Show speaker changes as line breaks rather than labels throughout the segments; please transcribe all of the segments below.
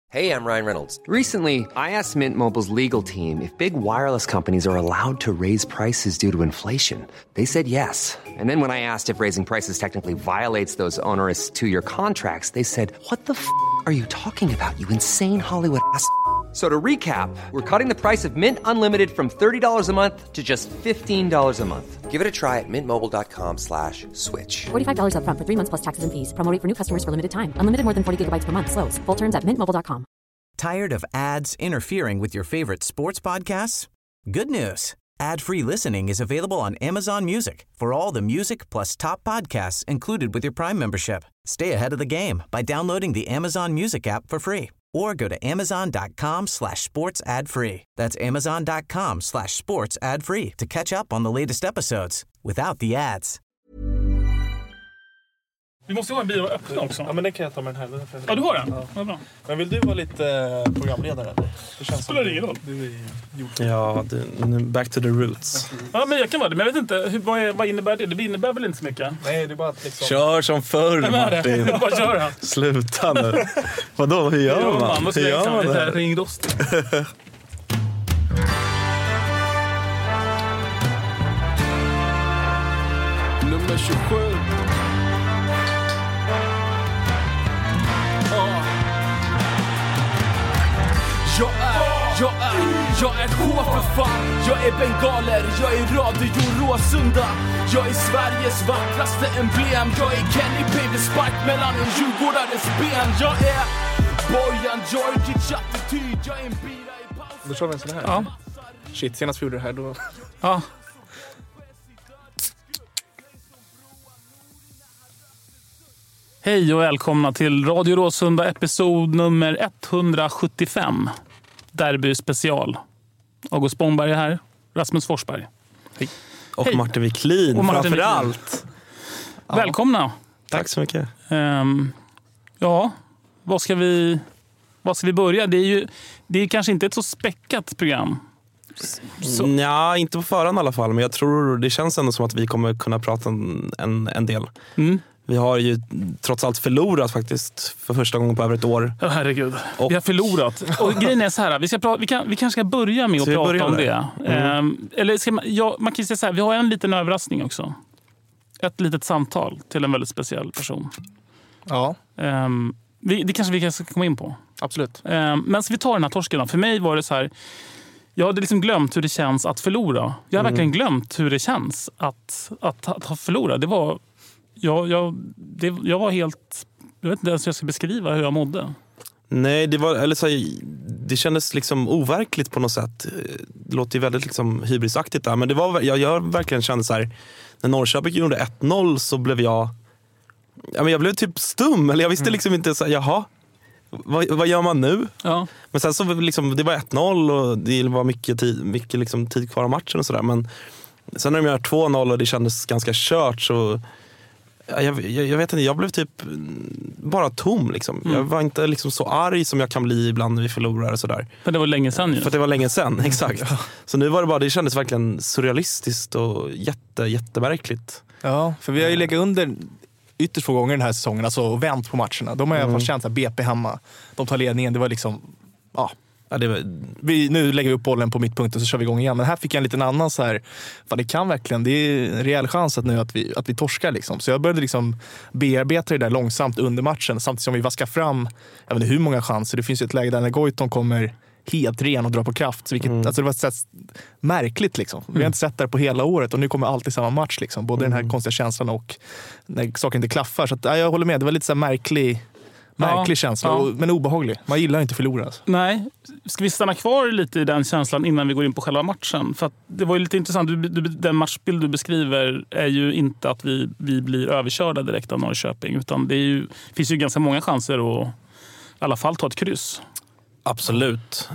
Hey, I'm Ryan Reynolds.
Recently, I asked Mint Mobile's legal team if big wireless companies are allowed to raise prices due to inflation. They said yes. And then when I asked if raising prices technically violates those onerous two-year contracts, they said, "What the f*** are you talking about, you insane Hollywood ass?" So to recap, we're cutting the price of Mint Unlimited from $30 a month to just $15 a month.
Give it a try at mintmobile.com/switch.
$45 up front for 3 months plus taxes and fees. Promo rate for new customers for limited time. Unlimited more than 40 gigabytes per month. Slows full terms at mintmobile.com.
Tired of ads interfering with your favorite sports podcasts? Good news. Ad-free listening is available on Amazon Music for all the music plus top podcasts included with your Prime membership. Stay ahead of the game by downloading the Amazon Music app for free or go to amazon.com/sports ad free. That's amazon.com/sports ad free to catch up on the latest episodes without the ads.
Vi måste ha en bio öppen också.
Ja, men det kan jag ta med den här.
Ja, du har den? Ja, bra.
Men vill du vara lite programledare?
Det känns spelar det ingen roll.
Ja, back to the roots.
Ja, men jag kan vara det. Men jag vet inte, vad innebär det? Det innebär väl inte så mycket?
Nej, det är bara att liksom...
Kör som förr, Martin.
Jag bara köra.
Sluta nu. Vadå, hur gör man?
Hur gör man det? Ringdost.
Nummer 27. Jag är H för fan. Jag är bengaler, jag är Radio Råsunda. Jag är Sveriges vackraste emblem. Jag är Kenny Baby Spark mellan en djurgårdares ben. Jag är Bojan Djordjic attityd. Jag är en bira i paus. Då kör vi en sån här.
Ja.
Shit, senast vi gjorde det här då.
Ja. Hej och välkomna till Radio Råsunda episod nummer 175. Derby special. August Spångberg är här. Rasmus Forsberg.
Hej.
Och
Hej.
Martin Wiklin framförallt.
Ja. Välkomna.
Tack så mycket.
Ja, vad ska vi börja? Det är kanske inte ett så späckat program.
Ja, inte på förhand i alla fall. Men jag tror det känns ändå som att vi kommer kunna prata en del.
Mm.
Vi har ju trots allt förlorat faktiskt för första gången på över ett år.
Ja, herregud. Vi har förlorat. Och grejen är så här, vi kanske ska börja med att prata om det. Eller man kan säga så här, vi har en liten överraskning också. Ett litet samtal till en väldigt speciell person.
Ja.
Det kanske vi ska komma in på. Absolut. Men så vi tar den här torsken då. För mig var det så här, jag hade liksom glömt hur det känns att förlora. Jag har verkligen glömt hur det känns att ha förlorat. Det var... Jag var helt... Jag vet inte ens hur jag ska beskriva hur jag mådde.
Nej, det kändes liksom overkligt på något sätt. Det låter ju väldigt liksom hybrisaktigt där. Men det var, jag verkligen kände så här... När Norrköping gjorde 1-0 så blev jag... Ja, men jag blev typ stum. Eller jag visste liksom inte så här, jaha, vad gör man nu? Ja. Men sen så liksom, det var 1-0 och det var mycket liksom tid kvar av matchen och sådär. Men sen när de gör 2-0 och det kändes ganska kört så... Jag vet inte, jag blev typ bara tom liksom. Jag var inte liksom så arg som jag kan bli ibland när vi förlorar och sådär.
För det var länge sedan ju.
För det var länge sedan, exakt. Ja. Så nu var det bara, det kändes verkligen surrealistiskt och jättemärkligt.
Ja, för vi har ju legat under ytterst få gånger den här säsongen, alltså och vänt på matcherna. De har i alla fall känt att BP hemma, de tar ledningen, det var liksom, ja, det var, nu lägger vi upp bollen på mittpunkten så kör vi igång igen. Men här fick jag en liten annan så här, för det kan verkligen, det är en rejäl chans att nu att vi torskar liksom. Så jag började liksom bearbeta det där långsamt under matchen, samtidigt som vi vaskar fram, jag vet inte hur många chanser. Det finns ju ett läge där när Goitom kommer helt ren och drar på kraft, vilket, alltså det var ett sätt märkligt liksom. Vi har inte sett det på hela året och nu kommer alltid samma match liksom. Både den här konstiga känslan och när saker inte klaffar. Så att, jag håller med, det var lite så här märklig känsla, men obehaglig. Man gillar inte förlora. Alltså. Nej.
Ska vi stanna kvar lite i den känslan innan vi går in på själva matchen? För att det var ju lite intressant. Den matchbild du beskriver är ju inte att vi blir överkörda direkt av Norrköping. Utan det finns ju ganska många chanser att i alla fall ta ett kryss.
Absolut.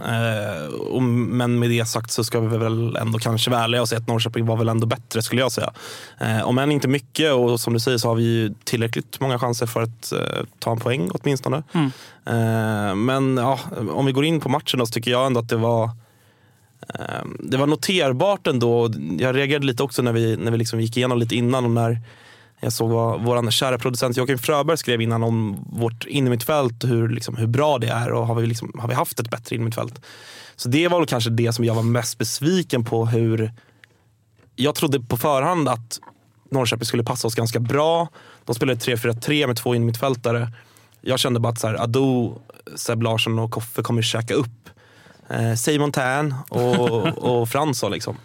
Men med det sagt så ska vi väl ändå kanske välja och säga att Norrköping var väl ändå bättre, skulle jag säga. Om än inte mycket, och som du säger så har vi ju tillräckligt många chanser för att ta en poäng åtminstone. Men ja, om vi går in på matchen då, så tycker jag ändå att det var noterbart ändå. Jag reagerade lite också när vi liksom gick igenom lite innan, och när Jag såg vad vår kära producent Joakim Fröberg skrev innan om vårt innermittfält och hur bra det är, och har vi haft ett bättre innermittfält. Så det var väl kanske det som jag var mest besviken på, hur jag trodde på förhand att Norrköping skulle passa oss ganska bra. De spelade 3-4-3 med 2 innermittfältare. Jag kände bara att så här, Ado, Seb Larsson och Koffe kommer käka upp Simon Tern och Fransson liksom.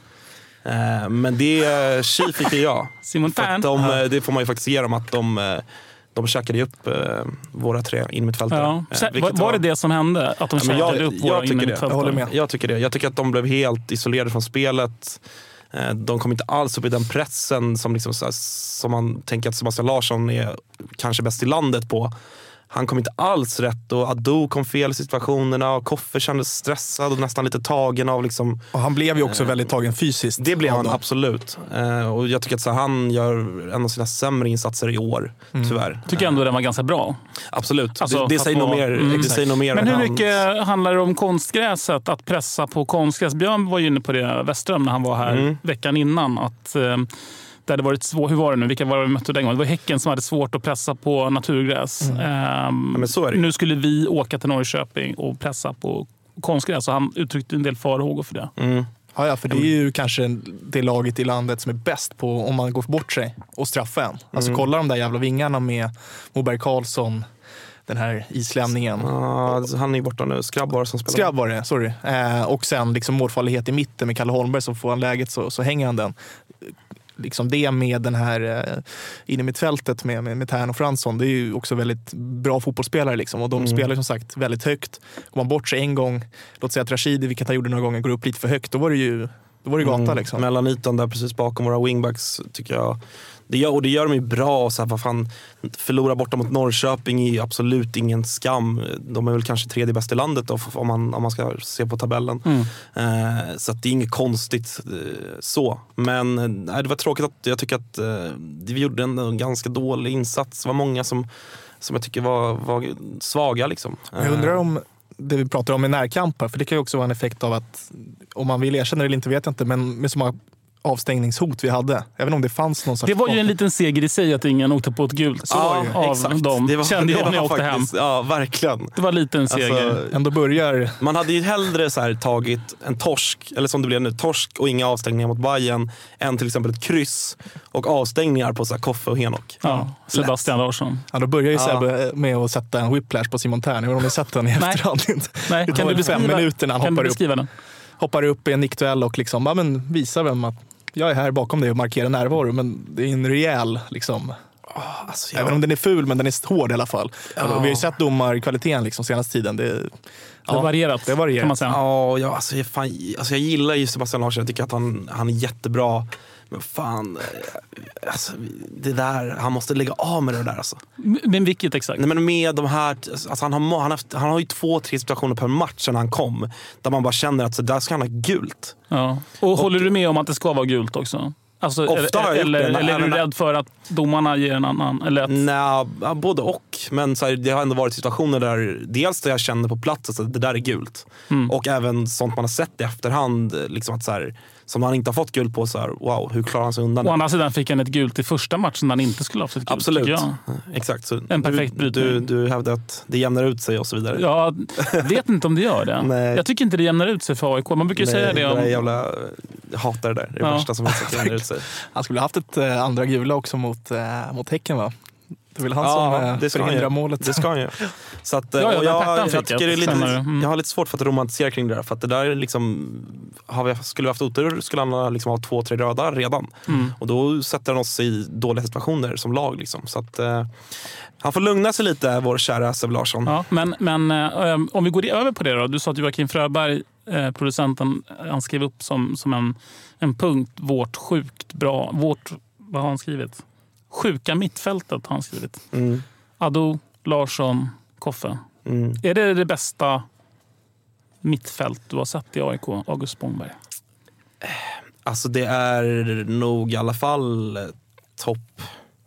Men det fick jag.
Simon Tern.
Det får man ju faktiskt ge dem, att de käkade upp våra 3 innermittfältare.
Ja. Var det som hände? Att de käkade upp våra innermittfältare?
Jag håller med.
Jag tycker det. Jag tycker att de blev helt isolerade från spelet. De kom inte alls upp i den pressen som man tänker att Sebastian Larsson är kanske bäst i landet på. Han kom inte alls rätt, och Ado kom fel i situationerna, och Koffe kändes stressad och nästan lite tagen av liksom...
Och han blev ju också väldigt tagen fysiskt.
Det blev han, absolut. Och jag tycker att han gör en av sina sämre insatser i år, tyvärr.
Tycker ändå den var ganska bra.
Absolut.
Alltså,
det säger nog mer.
Men hur mycket handlar det om konstgräset, att pressa på konstgräs? Björn var ju inne på det, Westerholm, när han var här veckan innan, att... det hade varit svårt. Hur var det nu? Vilka var det vi mötte den gången? Det var Häcken som hade svårt att pressa på naturgräs.
Men så är det.
Nu skulle vi åka till Norrköping och pressa på konstgräs. Så han uttryckte en del farhågor för det.
Ja, för det är ju kanske det laget i landet som är bäst på om man går bort sig och straffa en. Alltså kolla de där jävla vingarna med Moberg Karlsson, den här islänningen.
Han är borta nu. Skrabbar som spelar.
Skrabbar, sorry. Och sen liksom målfarlighet i mitten med Kalle Holmberg, som får han läget så hänger han den. Liksom det med den här inne i mittfältet med Tern och Fransson, det är ju också väldigt bra fotbollsspelare liksom, och de spelar som sagt väldigt högt. Går man bort sig en gång, låt säga att Rashidi, vilket han gjorde några gånger, går upp lite för högt, då var det gata liksom.
Mellan ytan där precis bakom våra wingbacks, tycker jag. Det gör de ju bra. Så här, vad fan, förlora borta mot Norrköping är absolut ingen skam. De är väl kanske 3:e bäst i landet då, om man ska se på tabellen. Så att det är inget konstigt så. Men det var tråkigt att jag tycker att vi gjorde en ganska dålig insats. Det var många som jag tycker var svaga liksom.
Jag undrar om det vi pratar om är närkampar, för det kan ju också vara en effekt av att, om man vill erkänna det eller inte vet jag inte, men med så många avstängningshot vi hade. Även om det fanns någon sorts...
Det var ju en liten seger i sig att ingen åkte på ett gult.
Exakt.
Dem.
Det
kände jag när jag åkte hem.
Ja, verkligen.
Det var en liten seger.
Alltså,
ändå börjar...
Man hade ju hellre så här tagit en torsk, eller som det blev nu, torsk och inga avstängningar mot Bayern, än till exempel ett kryss och avstängningar på så här Koffe och Henok.
Ja, Sebastian Larsson.
Ja, då börjar ju Sebbe med att sätta en whiplash på Simon Tern. Har ni sett den i efterhand?
Nej.
Det tar 5 minuter när han hoppar upp i en nickduell och liksom, visar vem att jag är här bakom dig och markerar närvaro, men det är en rejäl liksom... Även om den är ful, men den är hård i alla fall. Vi har ju sett domarkvaliteten liksom senaste tiden. Det
har varierat, kan man säga.
Jag gillar ju Sebastian Larsson. Jag tycker att han är jättebra. Men fan, alltså, det där, han måste lägga av med det där alltså.
Men vilket exakt?
Nej, men med de här, alltså, han har ju 2-3 situationer per match sedan han kom, där man bara känner att så där ska han ha gult.
Ja. Och håller du med om att det ska vara gult också? Alltså, eller är du rädd för att domarna ger en annan? Eller att...
Nej, både och. Men så här, det har ändå varit situationer där dels där jag känner på plats att det där är gult. Och även sånt man har sett i efterhand, liksom att så här, som han inte har fått gult på, så här, wow, hur klarar han sig undan?
Å andra sidan fick han ett gult i första matchen när han inte skulle ha fått gult.
Absolut, exakt. Så
en perfekt brytning.
Du hävdar att det jämnar ut sig och så vidare.
Ja, vet inte om det gör det.
Nej.
Jag tycker inte det jämnar ut sig för AIK. Man brukar ju säga det om...
Jag hatar det där. Det är det värsta som helst att jämnar ut sig.
Han skulle ha haft ett andra gula också mot Häcken, va? Det vill han som förhindrar målet.
Det ska han ju. Så att, jag tycker det är lite, jag har lite svårt för att romantisera kring det där. För att det där liksom, skulle vi haft otur skulle han liksom ha 2-3 röda redan. Och då sätter han oss i dåliga situationer som lag. Liksom. Så att, han får lugna sig lite, vår kära Seb Larsson.
Ja, men om vi går över på det då. Du sa att Joakim Fröberg, producenten, han skrev upp som en punkt vårt sjukt bra, vad har han skrivit? Sjuka mittfältet har han skrivit. Ado, Larsson, Koffe. Är det bästa mittfält du har sett i AIK, August Spångberg?
Alltså det är nog i alla fall topp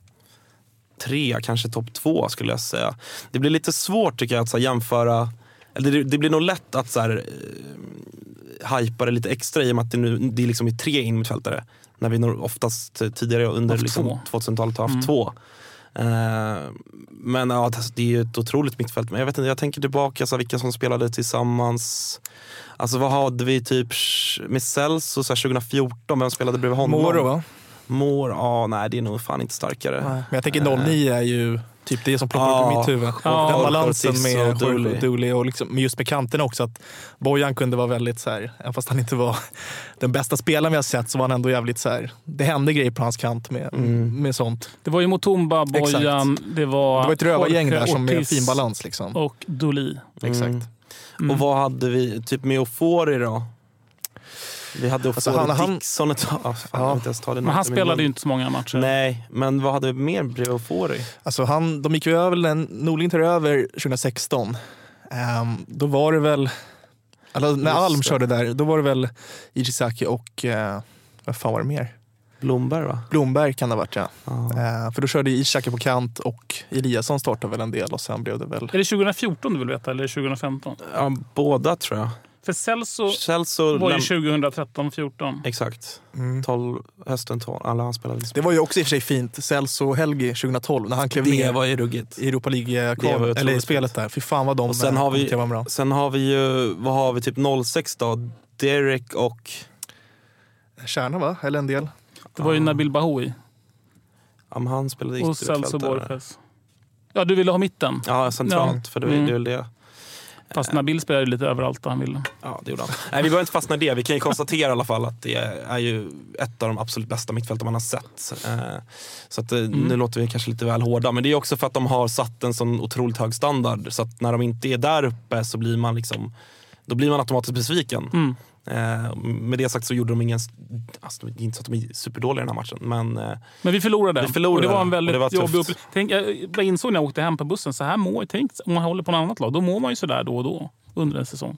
3, kanske topp 2 skulle jag säga. Det blir lite svårt tycker jag att så här, jämföra, eller det blir nog lätt att så här, hypa det lite extra i och med att det liksom är 3 innermittfältare. När vi oftast tidigare under liksom 2000-talet har haft två. Men ja, det är ju ett otroligt mittfält. Men jag vet inte, jag tänker tillbaka så vilka som spelade tillsammans. Alltså vad hade vi typ med Celso så 2014, vem spelade bredvid honom?
Moro, va?
Nej, det är nog fan inte starkare.
Nej, men jag tänker 09 är ju typ det som ploppar upp i mitt huvud. Den balansen med Dooley och liksom, just med kanterna också, att Bojan kunde vara väldigt så här, även fast han inte var den bästa spelaren vi har sett, så var han ändå jävligt så här, det hände grejer på hans kant med sånt.
Det var ju Mutumba, Bojan, det var
ett rövargäng där som med fin balans liksom.
Och Dooley.
Exakt.
Och vad hade vi typ med Ofori då? Vi hade Ofori, Dixon
men han spelade ju inte så många matcher.
Nej, men vad hade vi mer bredvid Ofori?
Alltså de gick ju över, Norling tar över 2016. Då var det väl, alltså, när Alm körde där, då var det väl Ijizaki och vad fan var det mer?
Blomberg, va?
Blomberg kan det ha varit, ja. För då körde Ijizaki på kant och Eliasson startade väl en del och sen blev det väl... Är
det 2014 du vill veta eller 2015?
Ja, båda tror jag.
För Celso var ju 2013-14.
Exakt. 12, hösten 12. Alla han spelade.
Det var ju också i och för sig fint. Celso och Helgi 2012 när han klev ner.
Det var ju ruggigt.
I Europa League eller i spelet där. Fy fan vad de
och sen var bra. Sen har vi ju, vad har vi, typ 06 då? Derek och...
Kärna, va? Eller en del.
Det var ju Nabil Bahoui.
Ja, men han spelade
och Celso Borges. Ja, du ville ha mitten.
Ja, centralt. För det är väl det.
Fast Nabil spelade lite överallt där han ville.
Ja, det gjorde han. Nej, vi behöver inte fastna i det. Vi kan ju konstatera i alla fall att det är ju ett av de absolut bästa mittfälten man har sett. Så att nu låter vi kanske lite väl hårda. Men det är också för att de har satt en sån otroligt hög standard. Så att när de inte är där uppe så blir man liksom... Då blir man automatiskt besviken. Med det sagt så gjorde de ingen... Alltså, det är inte så att de är superdåliga i den här matchen. Men
vi förlorade. Och det var en väldigt
jobbig
jag insåg när jag åkte hem på bussen. Så här om man håller på något annat lag, då mår man ju sådär då och då under en säsong.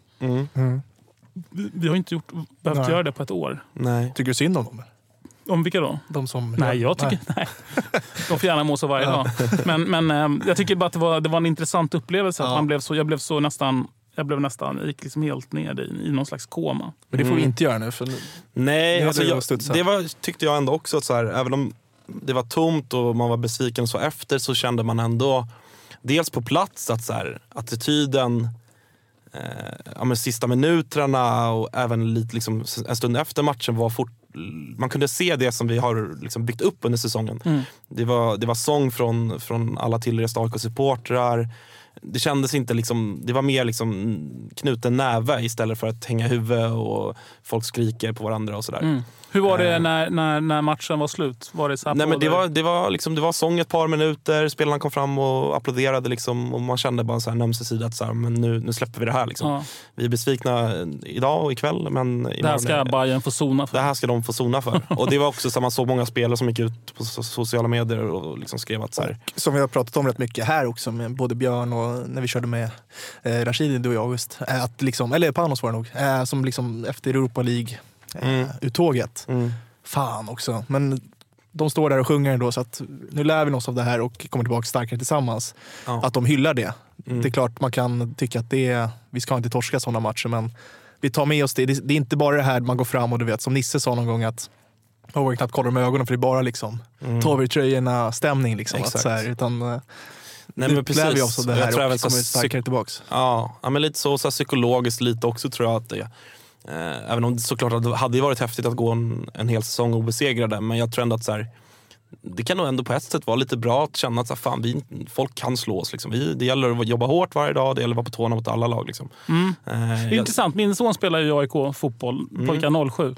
Vi har inte behövt göra det på ett år.
Nej.
Tycker du synd om dem?
Om vilka då?
De som...
Nej, jag tycker... Nej. De får gärna må så varje dag. Men jag tycker bara att det var en intressant upplevelse. Att jag gick liksom helt ner i någon slags koma.
Men det får vi inte göra nu.
Nej, alltså tyckte jag ändå också att så här, även om det var tomt och man var besviken och så efter, så kände man ändå dels på plats att så här, attityden med sista minuterna och även lite liksom, en stund efter matchen var man kunde se det som vi har liksom byggt upp under säsongen. Det var sång från alla tillresta AIK-supportrar. Det kändes inte liksom, det var mer liksom knuten näve istället för att hänga huvud och folk skriker på varandra och sådär.
Hur var det när matchen var slut? Var det så här?
Nej, men det var sång ett par minuter, spelarna kom fram och applåderade liksom, och man kände bara så här ömsesidigt att så här, men nu släpper vi det här liksom. Vi är besvikna idag och ikväll, men
det här ska Bayern få sona för.
Det här ska de få sona för. Och det var också så man såg många spelare som gick ut på sociala medier och liksom skrev att så här.
Och, som vi har pratat om rätt mycket här också med både Björn och när vi körde med Rashidi, du och jag just, att liksom, eller Panos var det nog, som liksom efter Europa League uttåget. Fan också. Men de står där och sjunger ändå, så att nu lär vi oss av det här och kommer tillbaka starkare tillsammans. Att de hyllar det. Det är klart man kan tycka att vi ska inte torska sådana matcher, men vi tar med oss det. Det är inte bara det här man går fram och du vet, som Nisse sa någon gång, att man vågar knappt kolla med ögonen för det är bara liksom tar vi tröjorna stämning liksom. Att så här, utan
nej, men precis.
Lär vi oss av det här och kommer starkare tillbaks.
Ja, men lite så psykologiskt lite också tror jag att det även om det såklart det hade varit häftigt att gå en hel säsong obesegrade, men jag tror ändå att så här, det kan nog ändå på ett sätt vara lite bra att känna att så här, fan, folk kan slå oss liksom. Det gäller att jobba hårt varje dag, det gäller att vara på tårna mot alla lag liksom.
Det är intressant, min son spelar ju AIK fotboll, pojkar 07.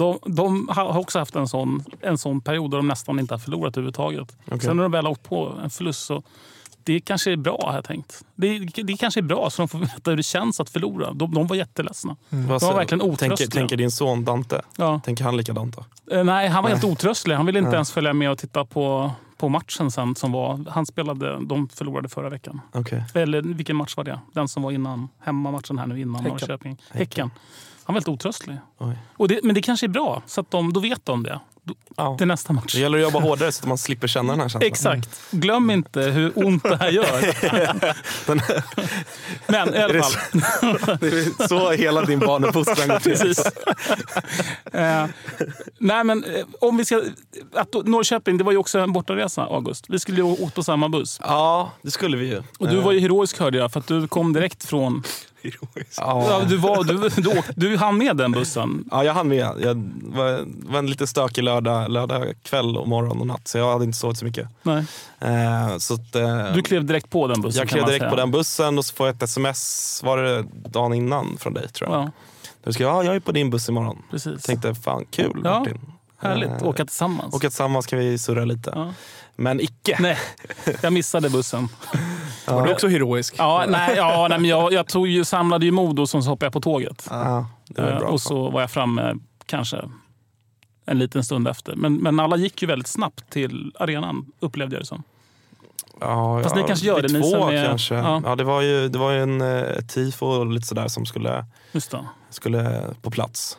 De har också haft en sån period där de nästan inte har förlorat överhuvudtaget. Sen när de väl har åkt på en förlust, så det kanske är bra, har jag tänkt. Det kanske är bra, så de får veta hur det känns att förlora. De var jätteledsna. De var verkligen otröstliga.
Tänker din son Dante? Ja. Tänker han likadant då?
Nej, han var helt otröstlig. Han ville inte ens följa med och titta på matchen sen som var. Han spelade, de förlorade förra veckan. Eller vilken match var det? Den som var innan hemmamatchen här nu innan Norrköping. Häcken. Han var helt otröstlig. Men det kanske är bra, så att då vet de det. till nästa match.
Det gäller att jobba hårdare så att man slipper känna den här känslan.
Exakt. Glöm inte hur ont det här gör. Men i alla fall.
Det är så hela din barnuppfostran går till.
Precis. Nej, men om vi ska... Norrköping, det var ju också en bortaresa, August. Vi skulle ju åka på samma buss.
Ja, det skulle vi ju.
Och du var ju heroisk, hörde jag, för att du kom direkt från... Ja, du hann med den bussen.
Ja, jag hann med. Det var en lite stökig lördag kväll och morgon och natt, så jag hade inte sovit så mycket.
Nej.
Så att,
du klev direkt på den bussen.
Jag klev direkt på den bussen och så får jag ett sms, var det dagen innan från dig, tror jag.
Ja.
Du skrev, jag är på din buss imorgon.
Precis.
Tänkte, fan kul,
ja,
Martin.
Härligt, åka tillsammans.
Åka tillsammans kan vi surra lite.
Ja.
Men icke.
Nej, jag missade bussen.
Var du också heroisk?
Ja, men jag samlade ju mod och så hoppade jag på tåget.
Ja, det var bra.
Och så var jag framme kanske en liten stund efter. Men alla gick ju väldigt snabbt till arenan, upplevde jag det som.
Ja,
fast ni kanske gör det, ni som är...
kanske. Ja, det var ju en tifo och lite sådär som skulle på plats.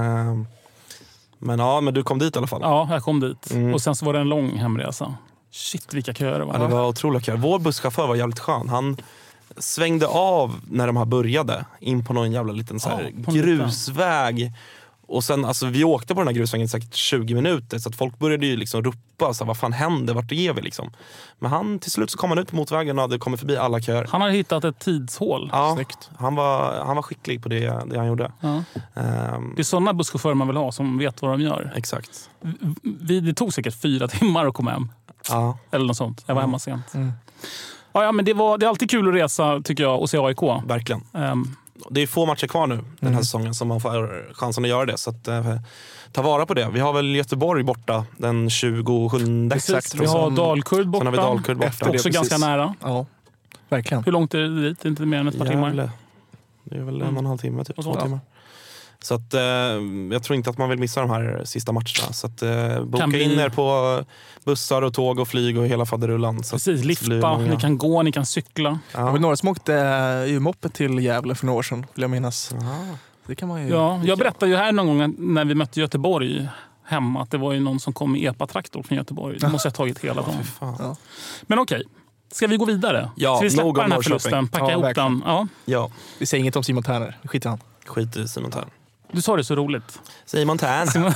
Men du kom dit i alla fall.
Ja, jag kom dit. Och sen så var det en lång hemresa. Shit, vilka köer det var.
Ja, det var otroligt köer. Vår busschaufför var jävligt skön. Han svängde av när de här började in på någon jävla liten så här grusväg. Och sen, alltså, vi åkte på den här grusvägen säkert 20 minuter, så att folk började ju liksom ropa så här, vad fan händer, vart är vi liksom. Men till slut så kom han ut på motorvägen och hade kommit förbi alla köer.
Han har hittat ett tidshål.
Ja,
snyggt.
Han var skicklig på det han gjorde.
Ja. Det är sådana busschaufförer man vill ha som vet vad de gör.
Exakt.
Det tog säkert 4 timmar att komma hem.
Ja.
Eller något sånt. Jag var hemma sent. Ja, men det är alltid kul att resa, tycker jag, och se AIK.
Verkligen. Det är få matcher kvar nu den här säsongen som man får chansen att göra det. Så att, ta vara på det. Vi har väl Göteborg borta den 27.
Exakt. Vi har Dalkurd borta.
Sen har vi Dalkurd borta.
Också ganska nära.
Ja, verkligen.
Hur långt är det dit? Inte mer än ett par timmar?
Det är väl 1,5 timme, typ 2 timmar. Så att, jag tror inte att man vill missa de här sista matcherna. Så att, boka in er på bussar och tåg och flyg och hela faderullan.
Precis, lifta, ni kan gå, ni kan cykla.
Ja. Det var några som åkte ju moppet till Gävle för några år sedan, vill jag minnas. Det kan man ju...
Ja, jag berättade ju här någon gång när vi mötte Göteborg hemma att det var ju någon som kom med epa-traktor från Göteborg. Det måste jag ha tagit hela dagen.
Ja.
Men okej, ska vi gå vidare?
Ja,
ska vi släppa den här förlusten, packa ihop den?
Ja.
Vi säger inget om Simon Tärner, skit i han.
Skit i Simon Tärner.
Du sa det så roligt.
Simon Tärn.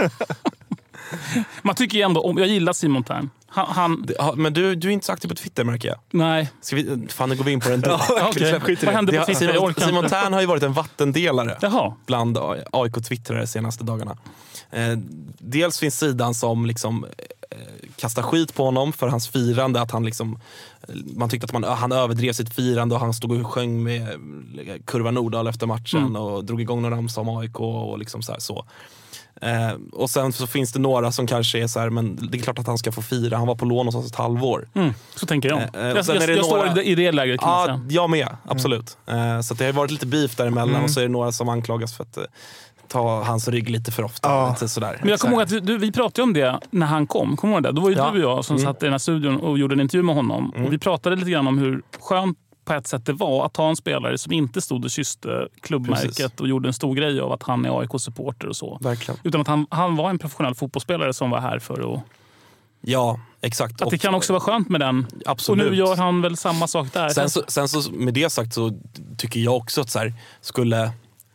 Man tycker ju ändå om, jag gillar Simon Tärn.
Men du är inte så aktiv på Twitter, märker jag.
Nej.
Fan, nu går vi in på den.
Okay. Vad hände på Twitter?
Simon Tärn har ju varit en vattendelare.
Jaha.
Bland AIK-twittrare de senaste dagarna. Dels finns sidan som liksom kastar skit på honom för hans firande, att han liksom, man tyckte att han överdrev sitt firande och han stod och sjöng med Kurva Nordahl efter matchen och drog igång några ramsor om AIK och liksom så. Och sen så finns det några som kanske är så här, men det är klart att han ska få fira, han var på lån hos oss ett halvår.
Så tänker jag. Jag
står
i det läget, kan man säga.
Jag med, absolut. Så det har varit lite beef däremellan och så är det några som anklagas för att ta hans rygg lite för ofta. Lite sådär.
Men jag kommer ihåg att vi pratade om det när han kom. Kommer du ihåg det? Då var ju du och jag som satt i den här studion och gjorde en intervju med honom. Och vi pratade lite grann om hur skönt på ett sätt det var att ha en spelare som inte stod och kysste klubbmärket och gjorde en stor grej av att han är AIK-supporter och så.
Verkligen.
Utan att han var en professionell fotbollsspelare som var här för att...
Ja, exakt.
Att det kan också vara skönt med den.
Absolut.
Och nu gör han väl samma sak där.
Sen så med det sagt så tycker jag också att så här, skulle...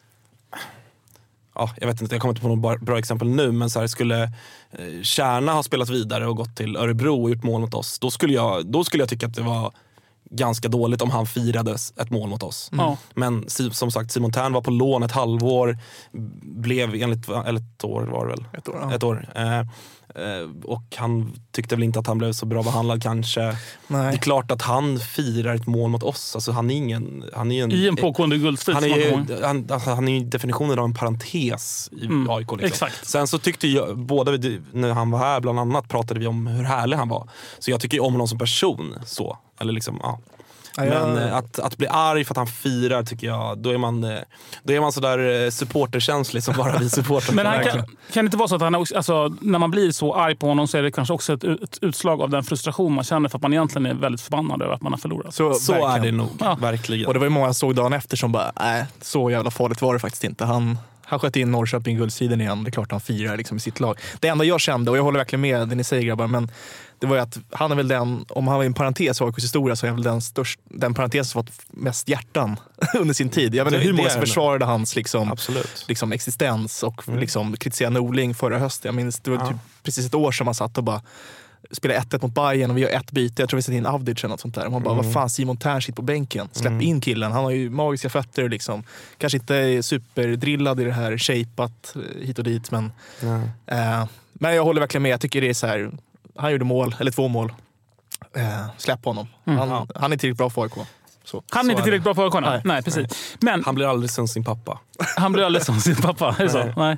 Ja, jag vet inte, jag kommer inte på något bra exempel nu, men så här, skulle Kärna ha spelat vidare och gått till Örebro och gjort mål mot oss, då skulle jag tycka att det var ganska dåligt om han firade ett mål mot oss. Men som sagt, Simon Tärn var på lån ett halvår, blev ett år var det väl? Ett år. Och han tyckte väl inte att han blev så bra behandlad kanske. Nej. Det är klart att han firar ett mål mot oss. Alltså han är
i en pågående guldstrid.
Han är ju definitionen av en parentes i AIK. Liksom.
Exakt.
Sen så tyckte jag, båda när han var här bland annat pratade vi om hur härlig han var. Så jag tycker ju om honom som person så. Eller liksom, ja. Men att bli arg för att han firar tycker jag, då är man sådär supporterkänslig som bara vi supportrar.
Men kan det inte vara så att han alltså, när man blir så arg på honom så är det kanske också ett utslag av den frustration man känner för att man egentligen är väldigt förbannad över att man har förlorat.
Så är det nog, verkligen.
Och det var ju många såg dagen efter som bara, så jävla farligt var det faktiskt inte. Han Han sköt in Norrköping guldsidan igen. Det är klart han firar liksom i sitt lag. Det enda jag kände, och jag håller verkligen med det ni säger grabbar, men det var ju att han är väl den, om han var en parentes i AIKs historia, så är han väl den parentes som fått mest hjärtan under sin tid. Jag vet inte hur många som försvarade hans liksom existens och liksom kritiserade Norling förra hösten. Jag minns, det var typ precis ett år som man satt och bara spelade 1-1 mot Bayern och vi gör ett byte. Jag tror vi sätter in Avdic eller något sånt där. Och man bara, vad fan, Simon Tern sitter på bänken. Släpp in killen. Han har ju magiska fötter liksom. Kanske inte är superdrillad i det här shapat hit och dit, men men jag håller verkligen med. Jag tycker det är så här, han gjorde mål, eller 2 mål. Släpp honom. Han är tillräckligt bra för AIK.
Han är inte tillräckligt bra för AIK. Nej, precis. Men
han blir aldrig som sin pappa.
Han blir aldrig som sin pappa. Är det så? Nej.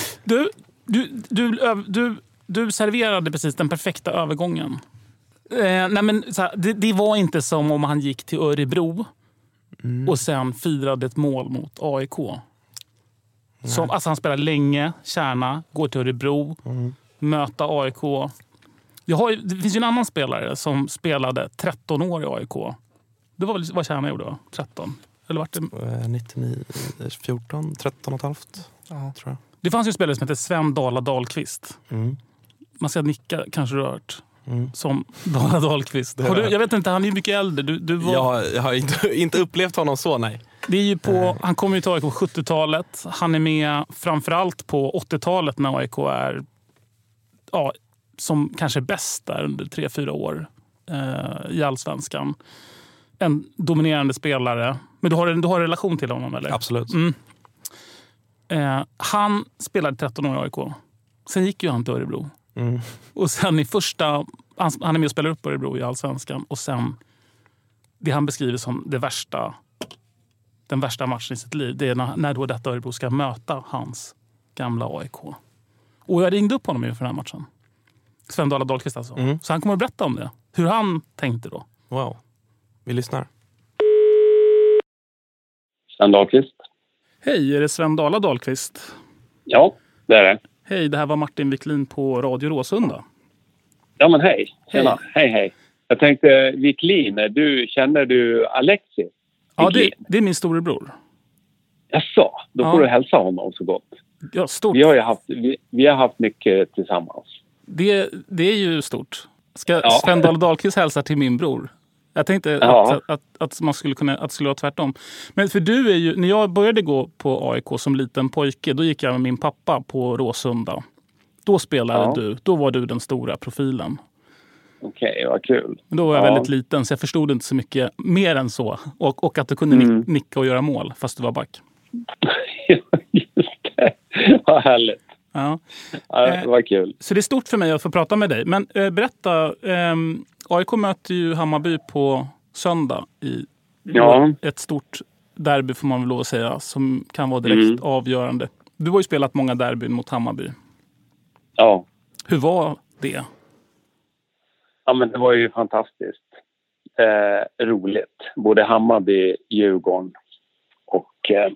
Du serverade precis den perfekta övergången. Nej, men, så här, det var inte som om han gick till Örebro och sen firade ett mål mot AIK. Alltså han spelar länge, Kärna, går till Örebro, möta AIK. Det finns ju en annan spelare som spelade 13 år i AIK. Det var väl vad Kärna gjorde, va? 13? Eller vart det?
99, 14, 13 och ett halvt, tror jag.
Det fanns ju en spelare som heter Sven Dala Dahlqvist. Man ska nicka, kanske rört. Som Dala Dahlqvist. Jag vet inte, han är ju mycket äldre.
Jag har inte upplevt honom så, nej.
Det är ju han kommer ju till AIK på 70-talet. Han är med framförallt på 80-talet när AIK är som kanske bäst där under 3-4 år i Allsvenskan. En dominerande spelare. Men du har en relation till honom, eller?
Absolut.
Han spelade 13 år i AIK. Sen gick ju han till Örebro. Och sen han är med och spelar upp Örebro i Allsvenskan. Och sen, det han beskriver som den värsta matchen i sitt liv, det är när då detta Örebro ska möta hans gamla AIK. Och jag ringde upp honom inför den här matchen. Sven Dala Dahlqvist alltså. Så han kommer att berätta om det. Hur han tänkte då.
Wow. Vi lyssnar.
Sven Dahlqvist.
Hej, är det Sven Dala Dahlqvist?
Ja, det är det.
Hej, det här var Martin Wiklin på Radio Råsunda.
Ja, men hej. Tjena. Hej. Jag tänkte, Wiklin, känner du Alexis?
Ja, det är min storebror.
Jaså, då får du hälsa honom så gott.
Ja, stort.
Vi har haft mycket tillsammans.
Det är ju stort. Ska Sven Dala Dahlqvist hälsa till min bror? Jag tänkte att man skulle vara tvärtom. Men för du är ju, när jag började gå på AIK som liten pojke, då gick jag med min pappa på Råsunda. Då spelade du, då var du den stora profilen.
Okej, vad kul.
Men då var jag väldigt liten, så jag förstod inte så mycket mer än så. Och att du kunde nicka och göra mål, fast du var back.
Just det, vad härligt.
Ja.
Det var kul.
Så det är stort för mig att få prata med dig. Men berätta, AIK möter ju Hammarby på söndag i ett stort derby, får man väl lov att säga, som kan vara direkt avgörande. Du har ju spelat många derbyn mot Hammarby.
Ja.
Hur var det?
Ja, men det var ju fantastiskt. Roligt. Både Hammarby, Djurgården och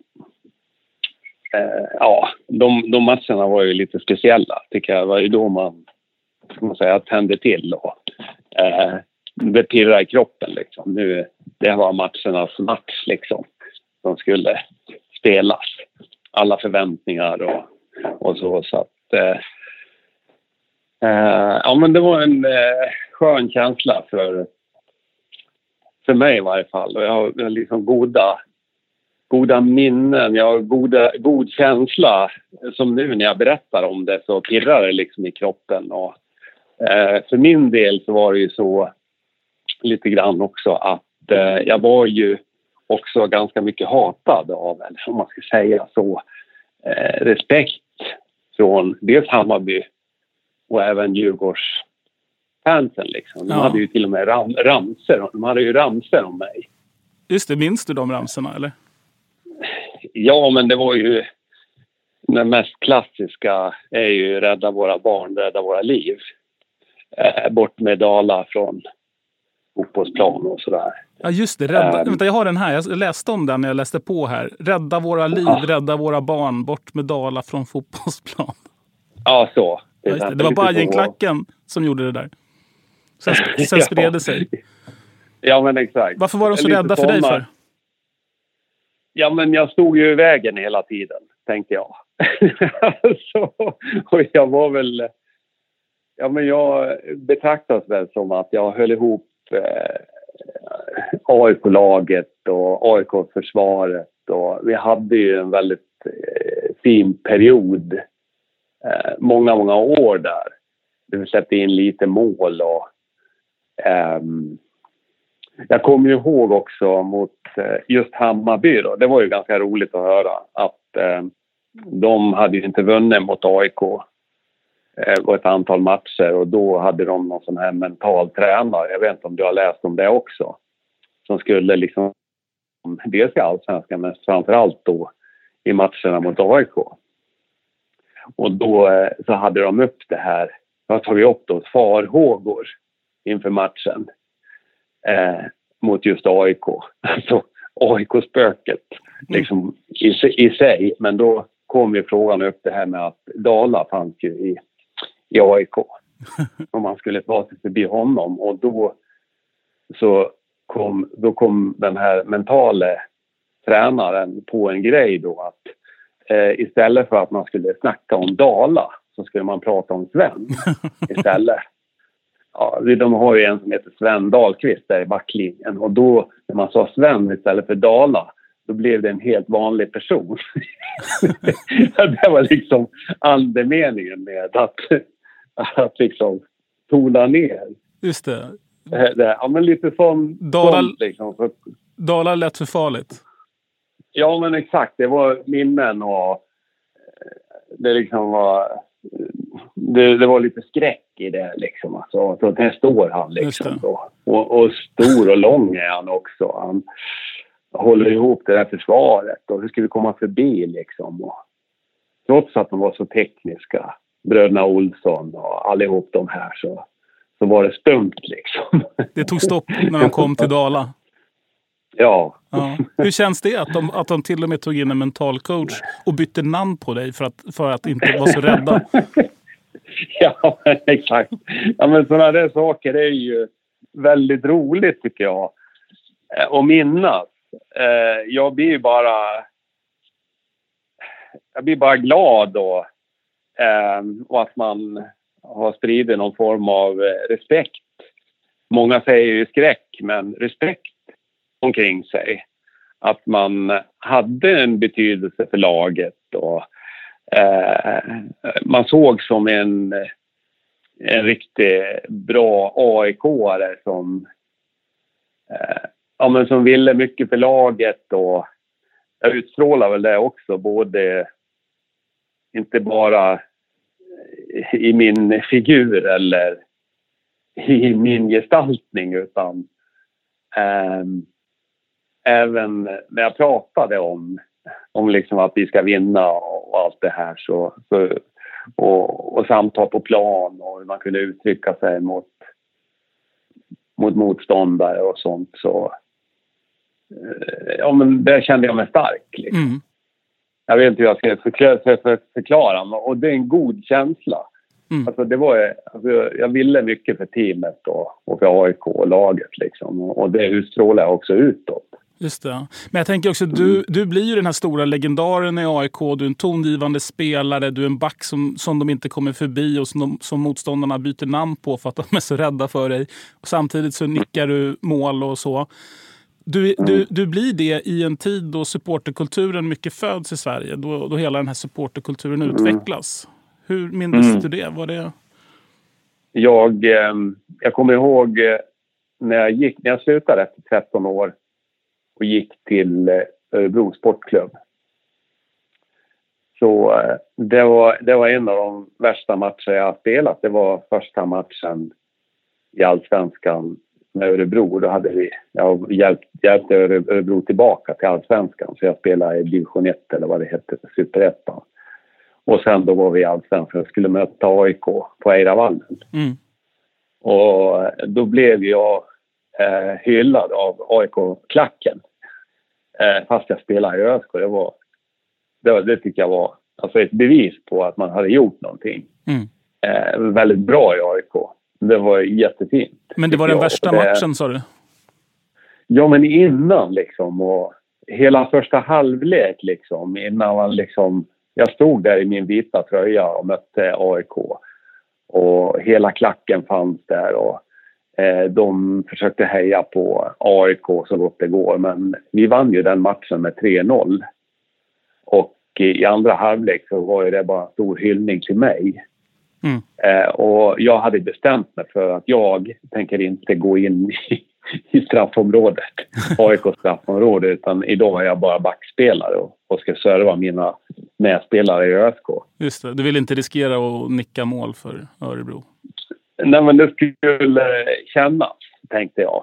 de matcherna var ju lite speciella, tycker jag. Det var ju då man tände till och det pirrade i kroppen liksom. Nu, det var matchernas match liksom. De skulle spelas. Alla förväntningar och så att men det var en skön känsla för mig i varje fall. Och jag har liksom goda minnen, jag har god känsla. Som nu när jag berättar om det så pirrar det liksom i kroppen. Och för min del så var det ju så lite grann också att jag var ju också ganska mycket hatad av, eller om man ska säga så, respekt från dels Hammarby och även Djurgårdsfansen liksom. De hade ju till och med ramser. De hade ju ramser om mig.
Just det, minns du de ramserna eller?
Ja, men det var ju den mest klassiska är ju rädda våra barn, rädda våra liv. Bort med Dala från fotbollsplan och sådär.
Ja just det, vänta, jag har den här. Jag läste om den när jag läste på här. Rädda våra liv, rädda våra barn, bort med Dala från fotbollsplan.
Ja, så.
Det var bara Gängklacken som gjorde det där. Sen spred det sig.
Ja, men exakt.
Varför var de så rädda för dig för?
Ja, men jag stod ju i vägen hela tiden, tänkte jag. Och jag var väl... Ja, men jag betraktas väl som att jag höll ihop AIK-laget och AIK-försvaret. Och vi hade ju en väldigt fin period. Många år där. Vi släppte in lite mål och... jag kommer ju ihåg också mot just Hammarby då. Det var ju ganska roligt att höra att de hade ju inte vunnit mot AIK på ett antal matcher och då hade de någon sån här mental tränare. Jag vet inte om du har läst om det också. Som skulle liksom dels i Allsvenskan men framförallt då i matcherna mot AIK. Och då så hade de upp det här. Jag tog upp då farhågor inför matchen. Mot just AIK. Alltså AIK-spöket liksom i sig. Men då kom ju frågan upp det här med att Dala fanns ju i AIK. Om man skulle ta sig förbi honom. Och då kom den här mentala tränaren på en grej då att istället för att man skulle snacka om Dala så skulle man prata om Sven istället. Ja, de har ju en som heter Sven Dahlqvist där i backlinjen. Och då, när man sa Sven istället för Dala, då blev det en helt vanlig person. Det var liksom andemeningen med att liksom tona ner.
Just det.
Ja, men lite sån... liksom.
Dala lät för farligt.
Ja, men exakt. Det var minnen och det liksom var... Det var lite skräck i det liksom. Alltså, så där står han liksom då. Och stor och lång är han också. Han håller ihop det där försvaret. Och hur ska vi komma förbi liksom? Och, trots att de var så tekniska, bröderna Olsson och allihop de här så var det stumt liksom. Det tog stopp
när de kom till Dala.
Ja.
Hur känns det att de till och med tog in en mental coach och bytte namn på dig för att inte vara så rädda?
Ja, exakt. Ja, men sådana där saker är ju väldigt roligt tycker jag. Och minnas. Jag blir bara glad då. Och att man har spridit någon form av respekt. Många säger ju skräck, men respekt omkring sig. Att man hade en betydelse för laget och man såg som en riktigt bra AIK-are som som ville mycket för laget och jag utstrålar väl det också både inte bara i min figur eller i min gestaltning utan även när jag pratade om liksom att vi ska vinna och allt det här och samtal på plan och hur man kunde uttrycka sig mot motståndare och sånt så men där kände jag mig stark liksom. Jag vet inte hur jag ska förklara och det är en god känsla. Alltså det var jag ville mycket för teamet och för AIK och laget liksom och det utstrålar jag också utåt.
Just det. Men jag tänker också du blir ju den här stora legendaren i AIK, du är en tongivande spelare, du är en back som de inte kommer förbi och som motståndarna byter namn på för att de är så rädda för dig. Och samtidigt så nickar du mål och så. Du blir det i en tid då supporterkulturen mycket föds i Sverige, då hela den här supporterkulturen utvecklas. Hur minns du det? Var det?
Jag kommer ihåg när jag slutade efter 13 år och gick till Örebro Sportklubb. Så det var en av de värsta matcher jag har spelat. Det var första matchen i Allsvenskan med Örebro. Då hade jag hjälpte Örebro tillbaka till Allsvenskan. Så jag spelade i division 1 eller vad det hette, Superettan. Och sen då var vi i Allsvenskan och skulle möta AIK på Eiravallen. Och då blev jag hyllad av AIK-klacken. Fast jag spelade i ÖSK. Det tycker jag var alltså ett bevis på att man hade gjort någonting. Väldigt bra i AIK. Det var jättefint.
Men det var den värsta matchen, sa du?
Ja, men innan liksom. Och hela första halvlek liksom. Innan man liksom jag stod där i min vita tröja och mötte AIK. Och hela klacken fanns där och de försökte heja på AIK så gott det går. Men vi vann ju den matchen med 3-0. Och i andra halvlek så var ju det bara en stor hyllning till mig. Och jag hade bestämt mig för att jag tänker inte gå in i straffområdet, AIKs straffområde, utan idag är jag bara backspelare och ska serva mina medspelare i ÖSK.
Just det, du vill inte riskera att nicka mål för Örebro?
Nej, men det skulle kännas, tänkte jag.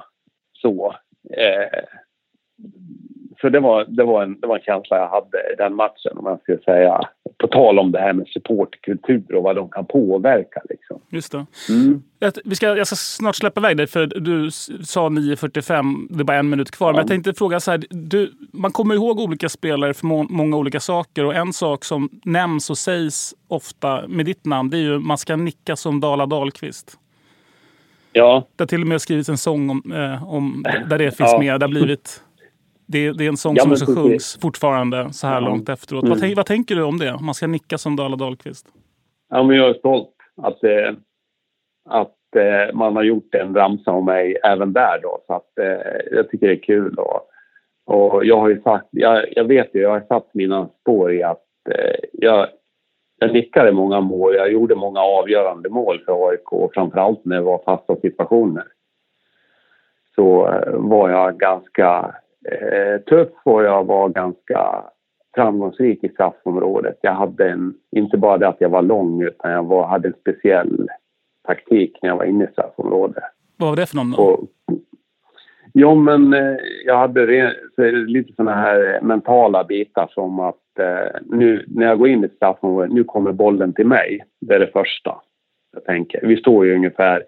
Så det var en känsla jag hade i den matchen, om man ska säga. På tal om det här med supportkultur och vad de kan påverka. Liksom.
Just det. Jag ska snart släppa iväg dig, för du sa 9:45, det är bara 1 minut kvar. Men jag tänkte fråga så här, man kommer ihåg olika spelare för många olika saker. Och en sak som nämns och sägs ofta med ditt namn, det är ju man ska nicka som Dala Dahlqvist.
Ja.
Det har till och med skrivits en sång om där det finns med. Det har blivit... Det är en sång som också sjungs fortfarande så här långt efteråt. Vad tänker du om det? Man ska nicka som Dala Dahlqvist.
Ja, men jag är stolt att man har gjort en ramsa om mig även där då. Så att jag tycker det är kul. Och jag har ju sagt, jag vet ju, jag har satt mina spår i att jag nickade många mål. Jag gjorde många avgörande mål för AIK. Framförallt när det var fasta situationer. Så var jag ganska... tuff, och jag var ganska framgångsrik i straffområdet. Jag hade inte bara det att jag var lång, utan jag hade en speciell taktik när jag var inne i straffområdet.
Vad var det för någon då?
Jo, men jag hade lite såna här mentala bitar som att nu när jag går in i straffområdet, nu kommer bollen till mig. Det är det första jag tänker. Vi står ju ungefär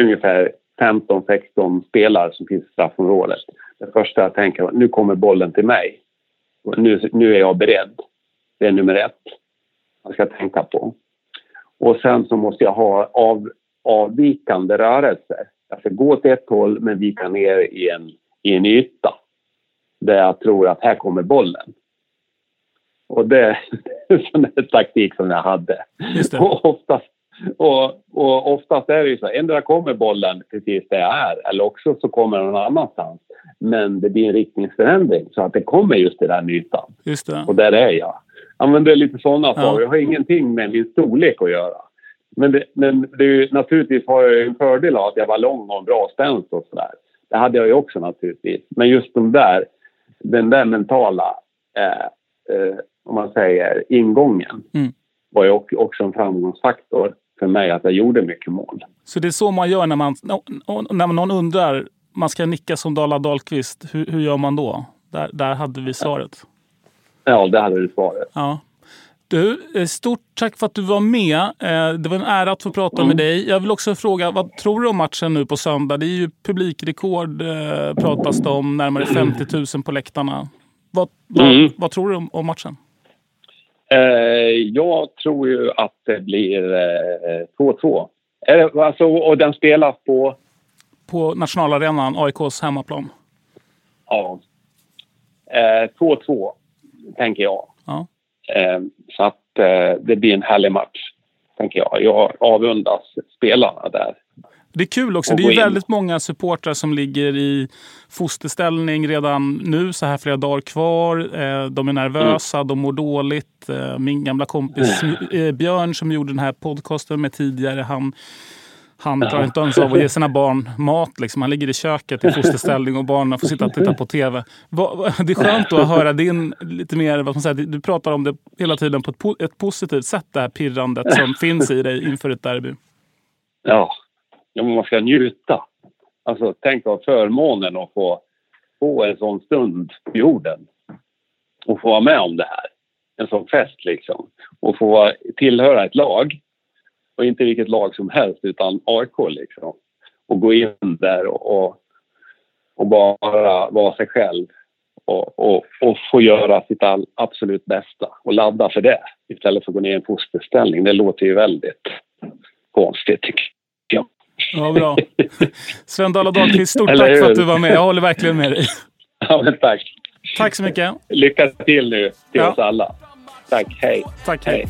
15-16 spelare som finns i straffområdet. Det första jag tänker är, nu kommer bollen till mig. Och nu är jag beredd. Det är nummer 1 jag ska tänka på. Och sen så måste jag ha avvikande rörelser. Jag ska gå till ett håll men vika ner i en yta. Där jag tror att här kommer bollen. Och det är en sån här taktik som jag hade.
Just det.
Och oftast är det ju så, ändå kommer bollen precis där jag är, eller också så kommer den någon annanstans. Men det blir en riktningsförändring så att det kommer just till den ytan.
Just det.
Och där är jag. Ja, men det är lite sådana saker. Jag har ingenting med min storlek att göra. Men det är ju, naturligtvis har jag en fördel av att jag var lång och en bra spänst och sådär. Det hade jag ju också naturligtvis. Men just den där mentala, om man säger, ingången var ju också en framgångsfaktor för mig, att jag gjorde mycket mål.
Så det är så man gör när någon undrar, man ska nicka som Dala Dahlqvist, hur gör man då? Där hade vi svaret.
Ja, där hade du svaret.
Ja. Du, stort tack för att du var med. Det var en ära att få prata med dig. Jag vill också fråga, vad tror du om matchen nu på söndag? Det är ju publikrekord, pratas det om, närmare 50 000 på läktarna. Vad tror du om matchen?
Jag tror ju att det blir 2-2. Alltså, och den spelas på? På
Nationalarenan, AIKs hemmaplan.
Ja. 2-2, tänker jag.
Ja.
Så att det blir en härlig match, tänker jag. Jag avundas spelarna där.
Det är kul också. Det är ju väldigt många supportrar som ligger i fosterställning redan nu, så här flera dagar kvar. De är nervösa, de mår dåligt. Min gamla kompis Björn, som gjorde den här podcasten med tidigare, han klarar inte ens av att ge sina barn mat. Liksom. Han ligger i köket i fosterställning och barnen får sitta och titta på tv. Det är skönt att höra din lite mer, vad man säger, du pratar om det hela tiden på ett positivt sätt, det här pirrandet som finns i dig inför ett derby.
Ja, men man ska njuta. Alltså, tänk på förmånen att få en sån stund på jorden. Och få vara med om det här. En sån fest liksom. Och få tillhöra ett lag. Och inte vilket lag som helst, utan AIK liksom. Och gå in där och bara vara sig själv. Och få göra sitt absolut bästa. Och ladda för det. Istället för att gå ner i en fosterställning. Det låter ju väldigt konstigt, tycker jag.
Ja, bra. Sven Dala Dahlqvist, stort tack för att du var med. Jag håller verkligen med dig.
Ja, men tack.
Tack så mycket.
Lycka till nu till oss alla. Tack, hej.
Tack, hej.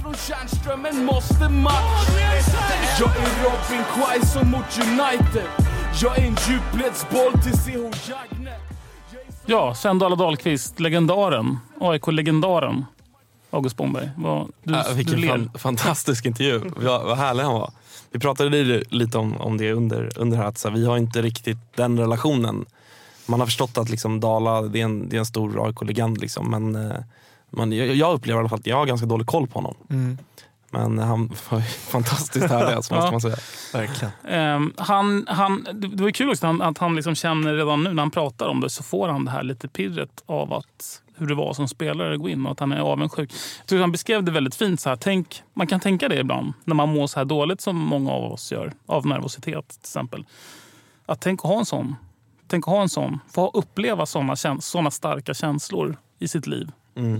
Jag är Robin Quaison mot United. Jag är en djupledsboll till CH Jagner.
Ja, Sven-Dala Dahlqvist, legendaren. AIK-legendaren. August Bomberg.
Vilken fantastisk intervju. Vad härlig han var. Vi pratade lite om det under här. Att så här, vi har inte riktigt den relationen. Man har förstått att liksom, Dala det är en stor AIK-legend. Liksom, men jag upplever i alla fall att jag har ganska dålig koll på honom. Men han var fantastiskt härlig, måste man säga.
Verkligen.
Det var ju kul också att han liksom känner redan nu när han pratar om det, så får han det här lite pirret av att hur det var som spelare att gå in och att han är avundsjuk. Jag tror han beskrev det väldigt fint så här. Man kan tänka det ibland när man mår så här dåligt som många av oss gör, av nervositet till exempel. Att tänk att ha en sån. Få uppleva såna starka känslor i sitt liv.